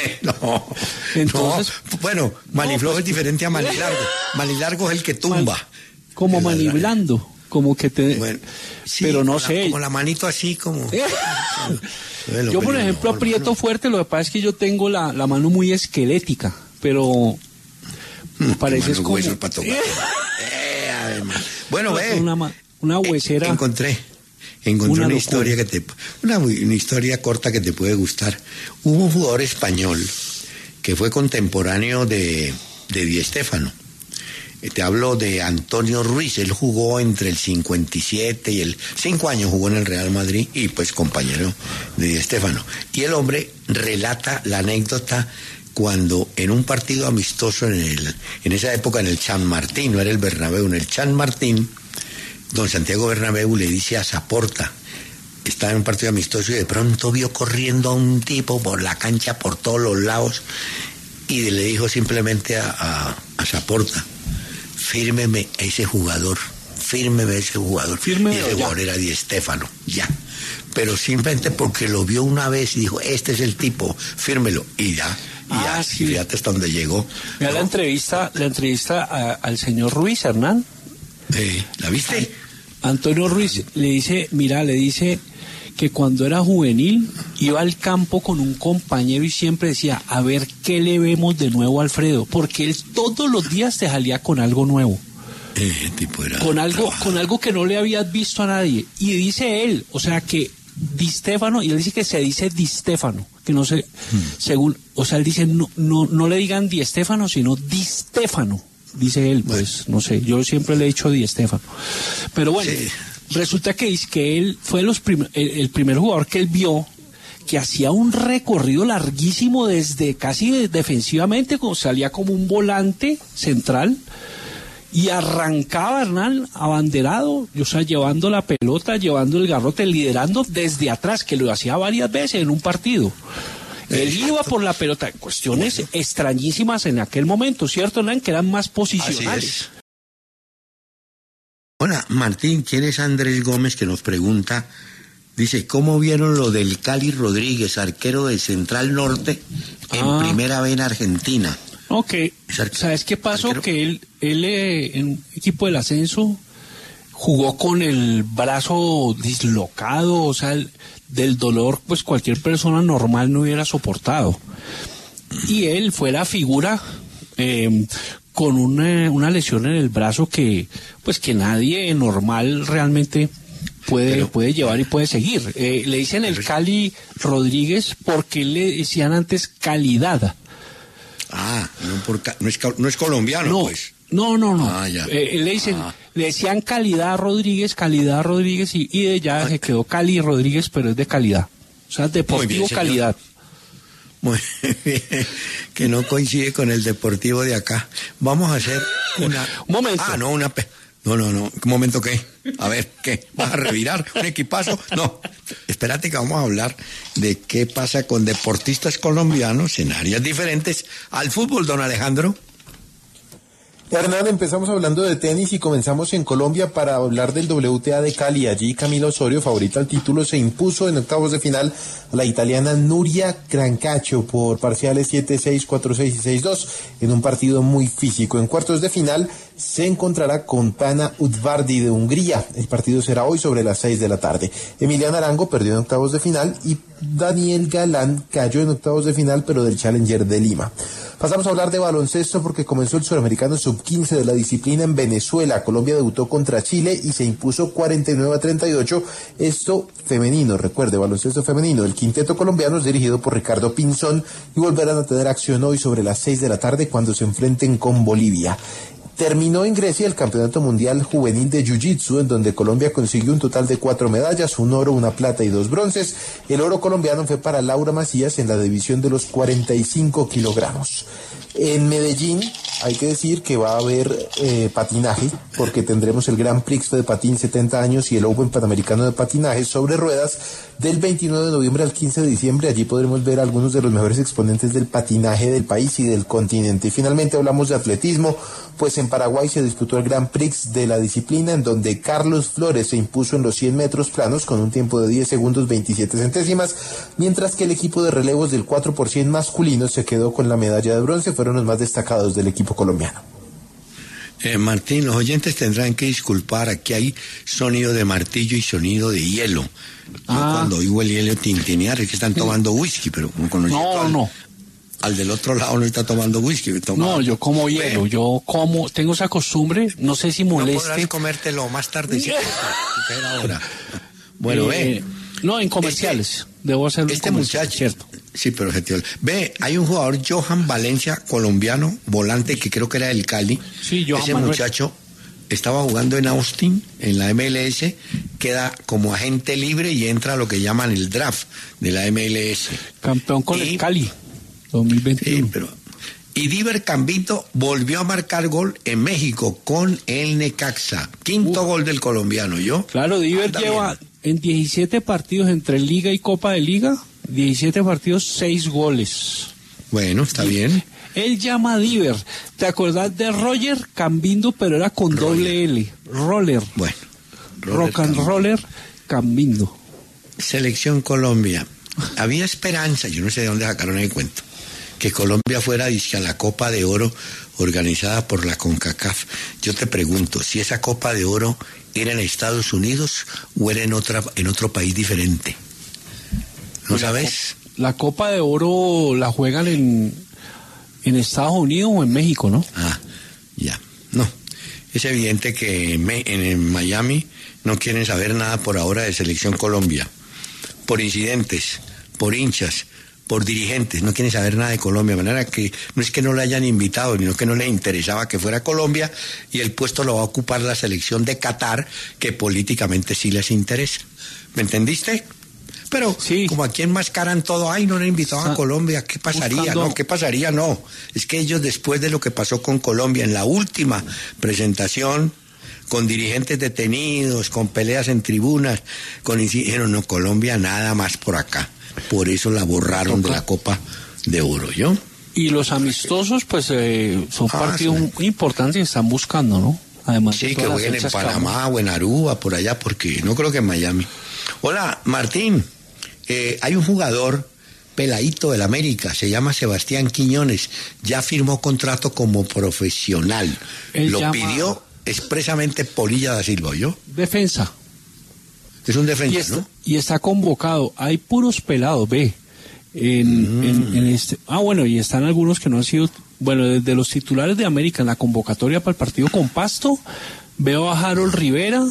Entonces, no. Bueno, maniflojo es diferente a manilargo. Manilargo es el que tumba. Como maniblando. Como que te... Bueno, sí, pero no sé. Como la manito así, como... Yo, por ejemplo, aprieto fuerte, lo que pasa es que yo tengo la mano muy esquelética, pero... parece como... Para tocar. Bueno, una huesera. Encontré una historia una historia corta que te puede gustar. Hubo un jugador español que fue contemporáneo de Di Stéfano. Te hablo de Antonio Ruiz. Él jugó entre el 57 y el 5 años jugó en el Real Madrid, y pues compañero de Di Stéfano. Y el hombre relata la anécdota cuando en un partido amistoso en esa época en el San Martín, no era el Bernabéu, en el San Martín, don Santiago Bernabéu le dice a Saporta, estaba en un partido amistoso y de pronto vio corriendo a un tipo por la cancha, por todos los lados, y le dijo simplemente a Saporta, fírmeme a ese jugador. Y ese jugador era Di Stéfano, ya. Pero simplemente porque lo vio una vez y dijo, este es el tipo, fírmelo, y ya. Sí. Fíjate hasta dónde llegó. Mira, ¿no? la entrevista al señor Ruiz, Hernán. ¿La viste? Antonio Ruiz le dice que cuando era juvenil iba al campo con un compañero y siempre decía, a ver qué le vemos de nuevo a Alfredo, porque él todos los días te salía con algo nuevo. Tipo era con algo que no le habías visto a nadie. Y dice él, o sea que Di Stéfano, y él dice que se dice Di Stéfano, que no sé, según, o sea, él dice no le digan Di Stéfano, sino Di Stéfano, dice él, pues, no sé, yo siempre le he dicho Di Stéfano. Pero bueno, sí. Resulta que dice que él fue el primer jugador que él vio que hacía un recorrido larguísimo desde casi defensivamente, como salía como un volante central, y arrancaba Hernán abanderado, o sea, llevando la pelota, llevando el garrote, liderando desde atrás, que lo hacía varias veces en un partido. Él iba por la pelota, cuestiones extrañísimas en aquel momento, ¿cierto, Hernán? Que eran más posicionales. Hola, Martín, ¿quién es Andrés Gómez que nos pregunta? Dice, ¿cómo vieron lo del Cali Rodríguez, arquero de Central Norte, en Primera B en Argentina? Ok, ¿sabes qué pasó? Arquero. Que él en un equipo del ascenso jugó con el brazo dislocado, o sea, del dolor, pues cualquier persona normal no hubiera soportado. Y él fue la figura con una lesión en el brazo que nadie normal realmente puede llevar y puede seguir. Le dicen el Cali Rodríguez porque le decían antes Calidad. No es colombiano, no, pues. No. Ya. Le decían Calidad Rodríguez, y de ya se quedó Cali Rodríguez, pero es de Calidad. O sea, Deportivo bien, Calidad. Muy bien, que no coincide con el Deportivo de acá. Vamos a hacer un momento. No, un momento, ¿qué? A ver, ¿qué? ¿Vas a revirar un equipazo? No, espérate que vamos a hablar de qué pasa con deportistas colombianos en áreas diferentes al fútbol, don Alejandro. Hernán, empezamos hablando de tenis y comenzamos en Colombia para hablar del WTA de Cali. Allí Camila Osorio, favorita al título, se impuso en octavos de final a la italiana Nuria Crancaccio por parciales 7-6, 4-6 y 6-2 en un partido muy físico. En cuartos de final se encontrará con Tana Udvardi de Hungría. El partido será hoy sobre las 6 de la tarde. Emiliana Arango perdió en octavos de final y Daniel Galán cayó en octavos de final, pero del Challenger de Lima. Pasamos a hablar de baloncesto porque comenzó el Suramericano Sub-15 de la disciplina en Venezuela. Colombia debutó contra Chile y se impuso 49-38. Esto femenino, recuerde, baloncesto femenino. El quinteto colombiano es dirigido por Ricardo Pinzón y volverán a tener acción hoy sobre las 6 de la tarde cuando se enfrenten con Bolivia. Terminó en Grecia el Campeonato Mundial Juvenil de Jiu-Jitsu, en donde Colombia consiguió un total de 4 medallas, 1 oro, 1 plata y 2 bronces. El oro colombiano fue para Laura Macías en la división de los 45 kilogramos. En Medellín hay que decir que va a haber patinaje, porque tendremos el Grand Prix de Patín 70 años y el Open Panamericano de Patinaje sobre ruedas del 29 de noviembre al 15 de diciembre. Allí podremos ver algunos de los mejores exponentes del patinaje del país y del continente. Y finalmente hablamos de atletismo, pues en Paraguay se disputó el Grand Prix de la disciplina, en donde Carlos Flores se impuso en los 100 metros planos con un tiempo de 10 segundos 27 centésimas, mientras que el equipo de relevos del 4% masculino se quedó con la medalla de bronce. Fueron los más destacados del equipo colombiano. Martín, los oyentes tendrán que disculpar, aquí hay sonido de martillo y sonido de hielo. Cuando oigo el hielo tintinear es que están tomando whisky, pero no. Al del otro lado no está tomando whisky. No, yo como hielo, tengo esa costumbre, no sé si moleste. No podrás comértelo más tarde, ¿sí? Ahora. Bueno, no, en comerciales, debo hacerlo. Este muchacho, cierto. Sí, pero hay un jugador, Johan Valencia, colombiano, volante, que creo que era del Cali. Sí, Johan Ese muchacho estaba jugando en Austin, en la MLS, queda como agente libre y entra a lo que llaman el draft de la MLS. Campeón con el Cali, 2021. Y Diver Cambito volvió a marcar gol en México con el Necaxa. Quinto gol del colombiano, ¿yo? Claro, Diver lleva en 17 partidos entre Liga y Copa de Liga, 17 partidos, 6 goles. Bueno, está bien. Él llama a Diver. ¿Te acordás de Roger Cambindo, pero era con doble L? Roller. Bueno. Rock and Roller Cambindo. Selección Colombia. Había esperanza, yo no sé de dónde sacaron el cuento, que Colombia fuera dizque a la Copa de Oro organizada por la CONCACAF. Yo te pregunto, si esa Copa de Oro era en Estados Unidos o era en otro país diferente. ¿No sabes? La Copa de Oro la juegan en Estados Unidos o en México, ¿no? Ah, ya. No. Es evidente que en Miami no quieren saber nada por ahora de Selección Colombia. Por incidentes, por hinchas, por dirigentes, no quieren saber nada de Colombia, de manera que no es que no le hayan invitado, sino que no les interesaba que fuera Colombia, y el puesto lo va a ocupar la selección de Qatar, que políticamente sí les interesa. ¿Me entendiste? Pero sí, como aquí enmascaran todo, ay, no le invitaban a Colombia, ¿qué pasaría? Buscando... No, ¿qué pasaría? No, es que ellos después de lo que pasó con Colombia en la última presentación, con dirigentes detenidos, con peleas en tribunas, dijeron, no, Colombia nada más por acá. Por eso la borraron de la Copa de Oro, ¿yo? Y los amistosos, pues, son partidos muy importantes y están buscando, ¿no? Además sí, que jueguen en Panamá o en Aruba, por allá, porque no creo que en Miami. Hola, Martín. Hay un jugador peladito del América, se llama Sebastián Quiñones, ya firmó contrato como profesional. Lo pidió expresamente Polilla da Silva, ¿yo? Defensa. Es un defensa, ¿no? Y está convocado. Hay puros pelados, ve. En este. Bueno, y están algunos que no han sido. Bueno, desde los titulares de América en la convocatoria para el partido con Pasto, veo a Harold Rivera.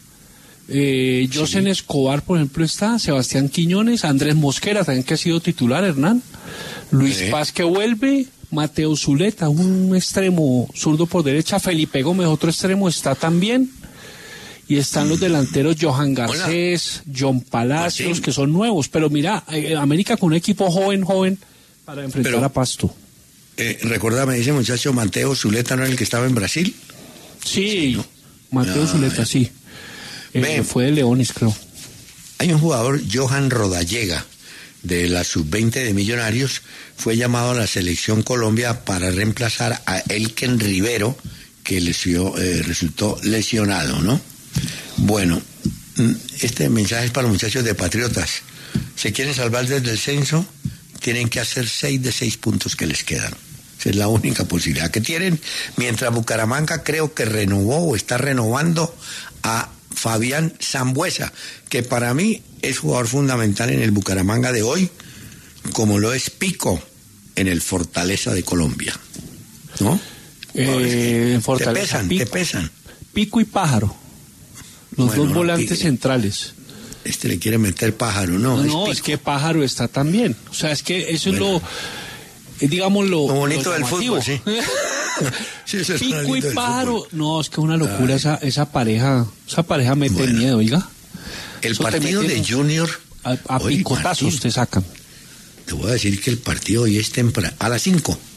Josen Escobar, por ejemplo, está, Sebastián Quiñones, Andrés Mosquera también, que ha sido titular, Hernán, Luis Paz, que vuelve, Mateo Zuleta, un extremo zurdo por derecha, Felipe Gómez, otro extremo, está también, y están los delanteros Johan Garcés, John Palacios, Martín, que son nuevos, pero mira, América con un equipo joven para enfrentar a Pasto. Recuérdame, ese muchacho Mateo Zuleta, ¿no era el que estaba en Brasil? Sí, ¿no? Mateo Zuleta, sí. Fue de Leones, creo. Hay un jugador, Johan Rodallega, de la sub-20 de Millonarios, fue llamado a la selección Colombia para reemplazar a Elken Rivero, que resultó lesionado, ¿no? Bueno, este mensaje es para los muchachos de Patriotas. Se quieren salvar desde el censo, tienen que hacer 6 de 6 puntos que les quedan. Esa es la única posibilidad que tienen. Mientras Bucaramanga creo que renovó o está renovando a Fabián Sambuesa, que para mí es jugador fundamental en el Bucaramanga de hoy, como lo es Pico en el Fortaleza de Colombia, ¿no? Fortaleza, te pesan. Pico y Pájaro, los dos volantes centrales. Le quiere meter Pájaro, ¿no? No, es que Pájaro está también. O sea, es que eso es lo, digamos, lo bonito del fútbol, sí. Sí, Pico y Pájaro, no, es que una locura esa pareja mete miedo, oiga. El partido de Junior a picotazos Martín, te sacan. Te voy a decir que el partido hoy es temprano, a las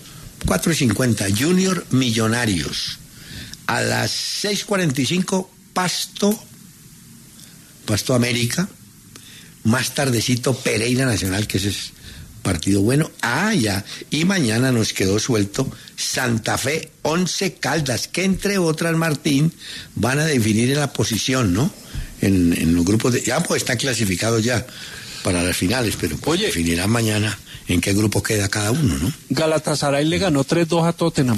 4:50, Junior Millonarios. A las 6:45, Pasto América. Más tardecito, Pereira Nacional, que ese es partido bueno. Ya. Y mañana nos quedó suelto Santa Fe 11 Caldas, que entre otras, Martín, van a definir en la posición, ¿no? En los grupos de... Ya pues están clasificados ya para las finales, pero pues definirán mañana en qué grupo queda cada uno, ¿no? Galatasaray le ganó 3-2 a Tottenham.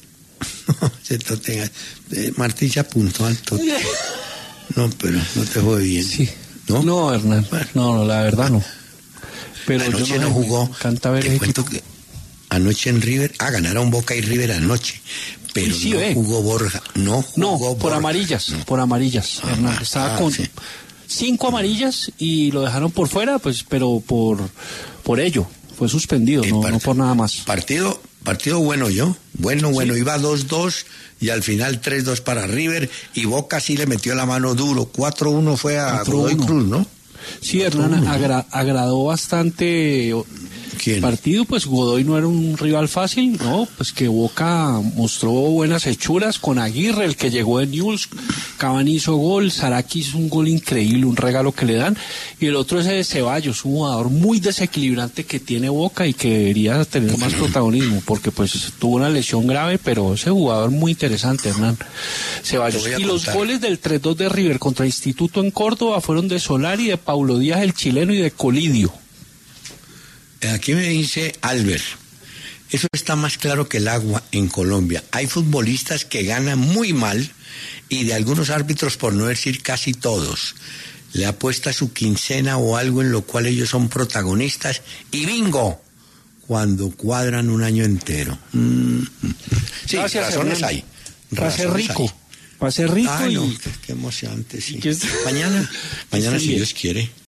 Martín se apuntó al Tottenham. No, pero no te jode bien. Sí. No, Hernán. Bueno. No, la verdad no. Pero anoche no jugó. Te cuento que anoche en River, ganaron Boca y River anoche, pero sí, no jugó Borja. No jugó por amarillas, Hernán. Estaba con 5 amarillas y lo dejaron por fuera, pues, pero por ello fue suspendido, no por nada más. Partido bueno, bueno, sí. Iba 2-2 y al final 3-2 para River, y Boca sí le metió la mano duro. 4-1 fue a Godoy Cruz, ¿no? Sí, Hernán, agradó bastante el partido, pues Godoy no era un rival fácil, ¿no? Pues que Boca mostró buenas hechuras con Aguirre, el que llegó de Newell's, Cavani hizo gol, Saraki hizo un gol increíble, un regalo que le dan, y el otro es de Ceballos, un jugador muy desequilibrante que tiene Boca y que debería tener más protagonismo, porque pues tuvo una lesión grave, pero ese jugador muy interesante, Hernán Ceballos. Y los goles del 3-2 de River contra Instituto en Córdoba fueron de Solari, de Paulo Díaz, el chileno, y de Colidio. Aquí me dice Albert, Eso está más claro que el agua en Colombia. Hay futbolistas que ganan muy mal y de algunos árbitros, por no decir casi todos, le apuesta su quincena o algo en lo cual ellos son protagonistas y bingo, cuando cuadran un año entero. Sí, Gracias, razones Hernán. hay. Va a ser rico. Va a ser rico. Ay, y... no, qué emocionante, sí. ¿Qué es? Mañana Sí, si Dios quiere.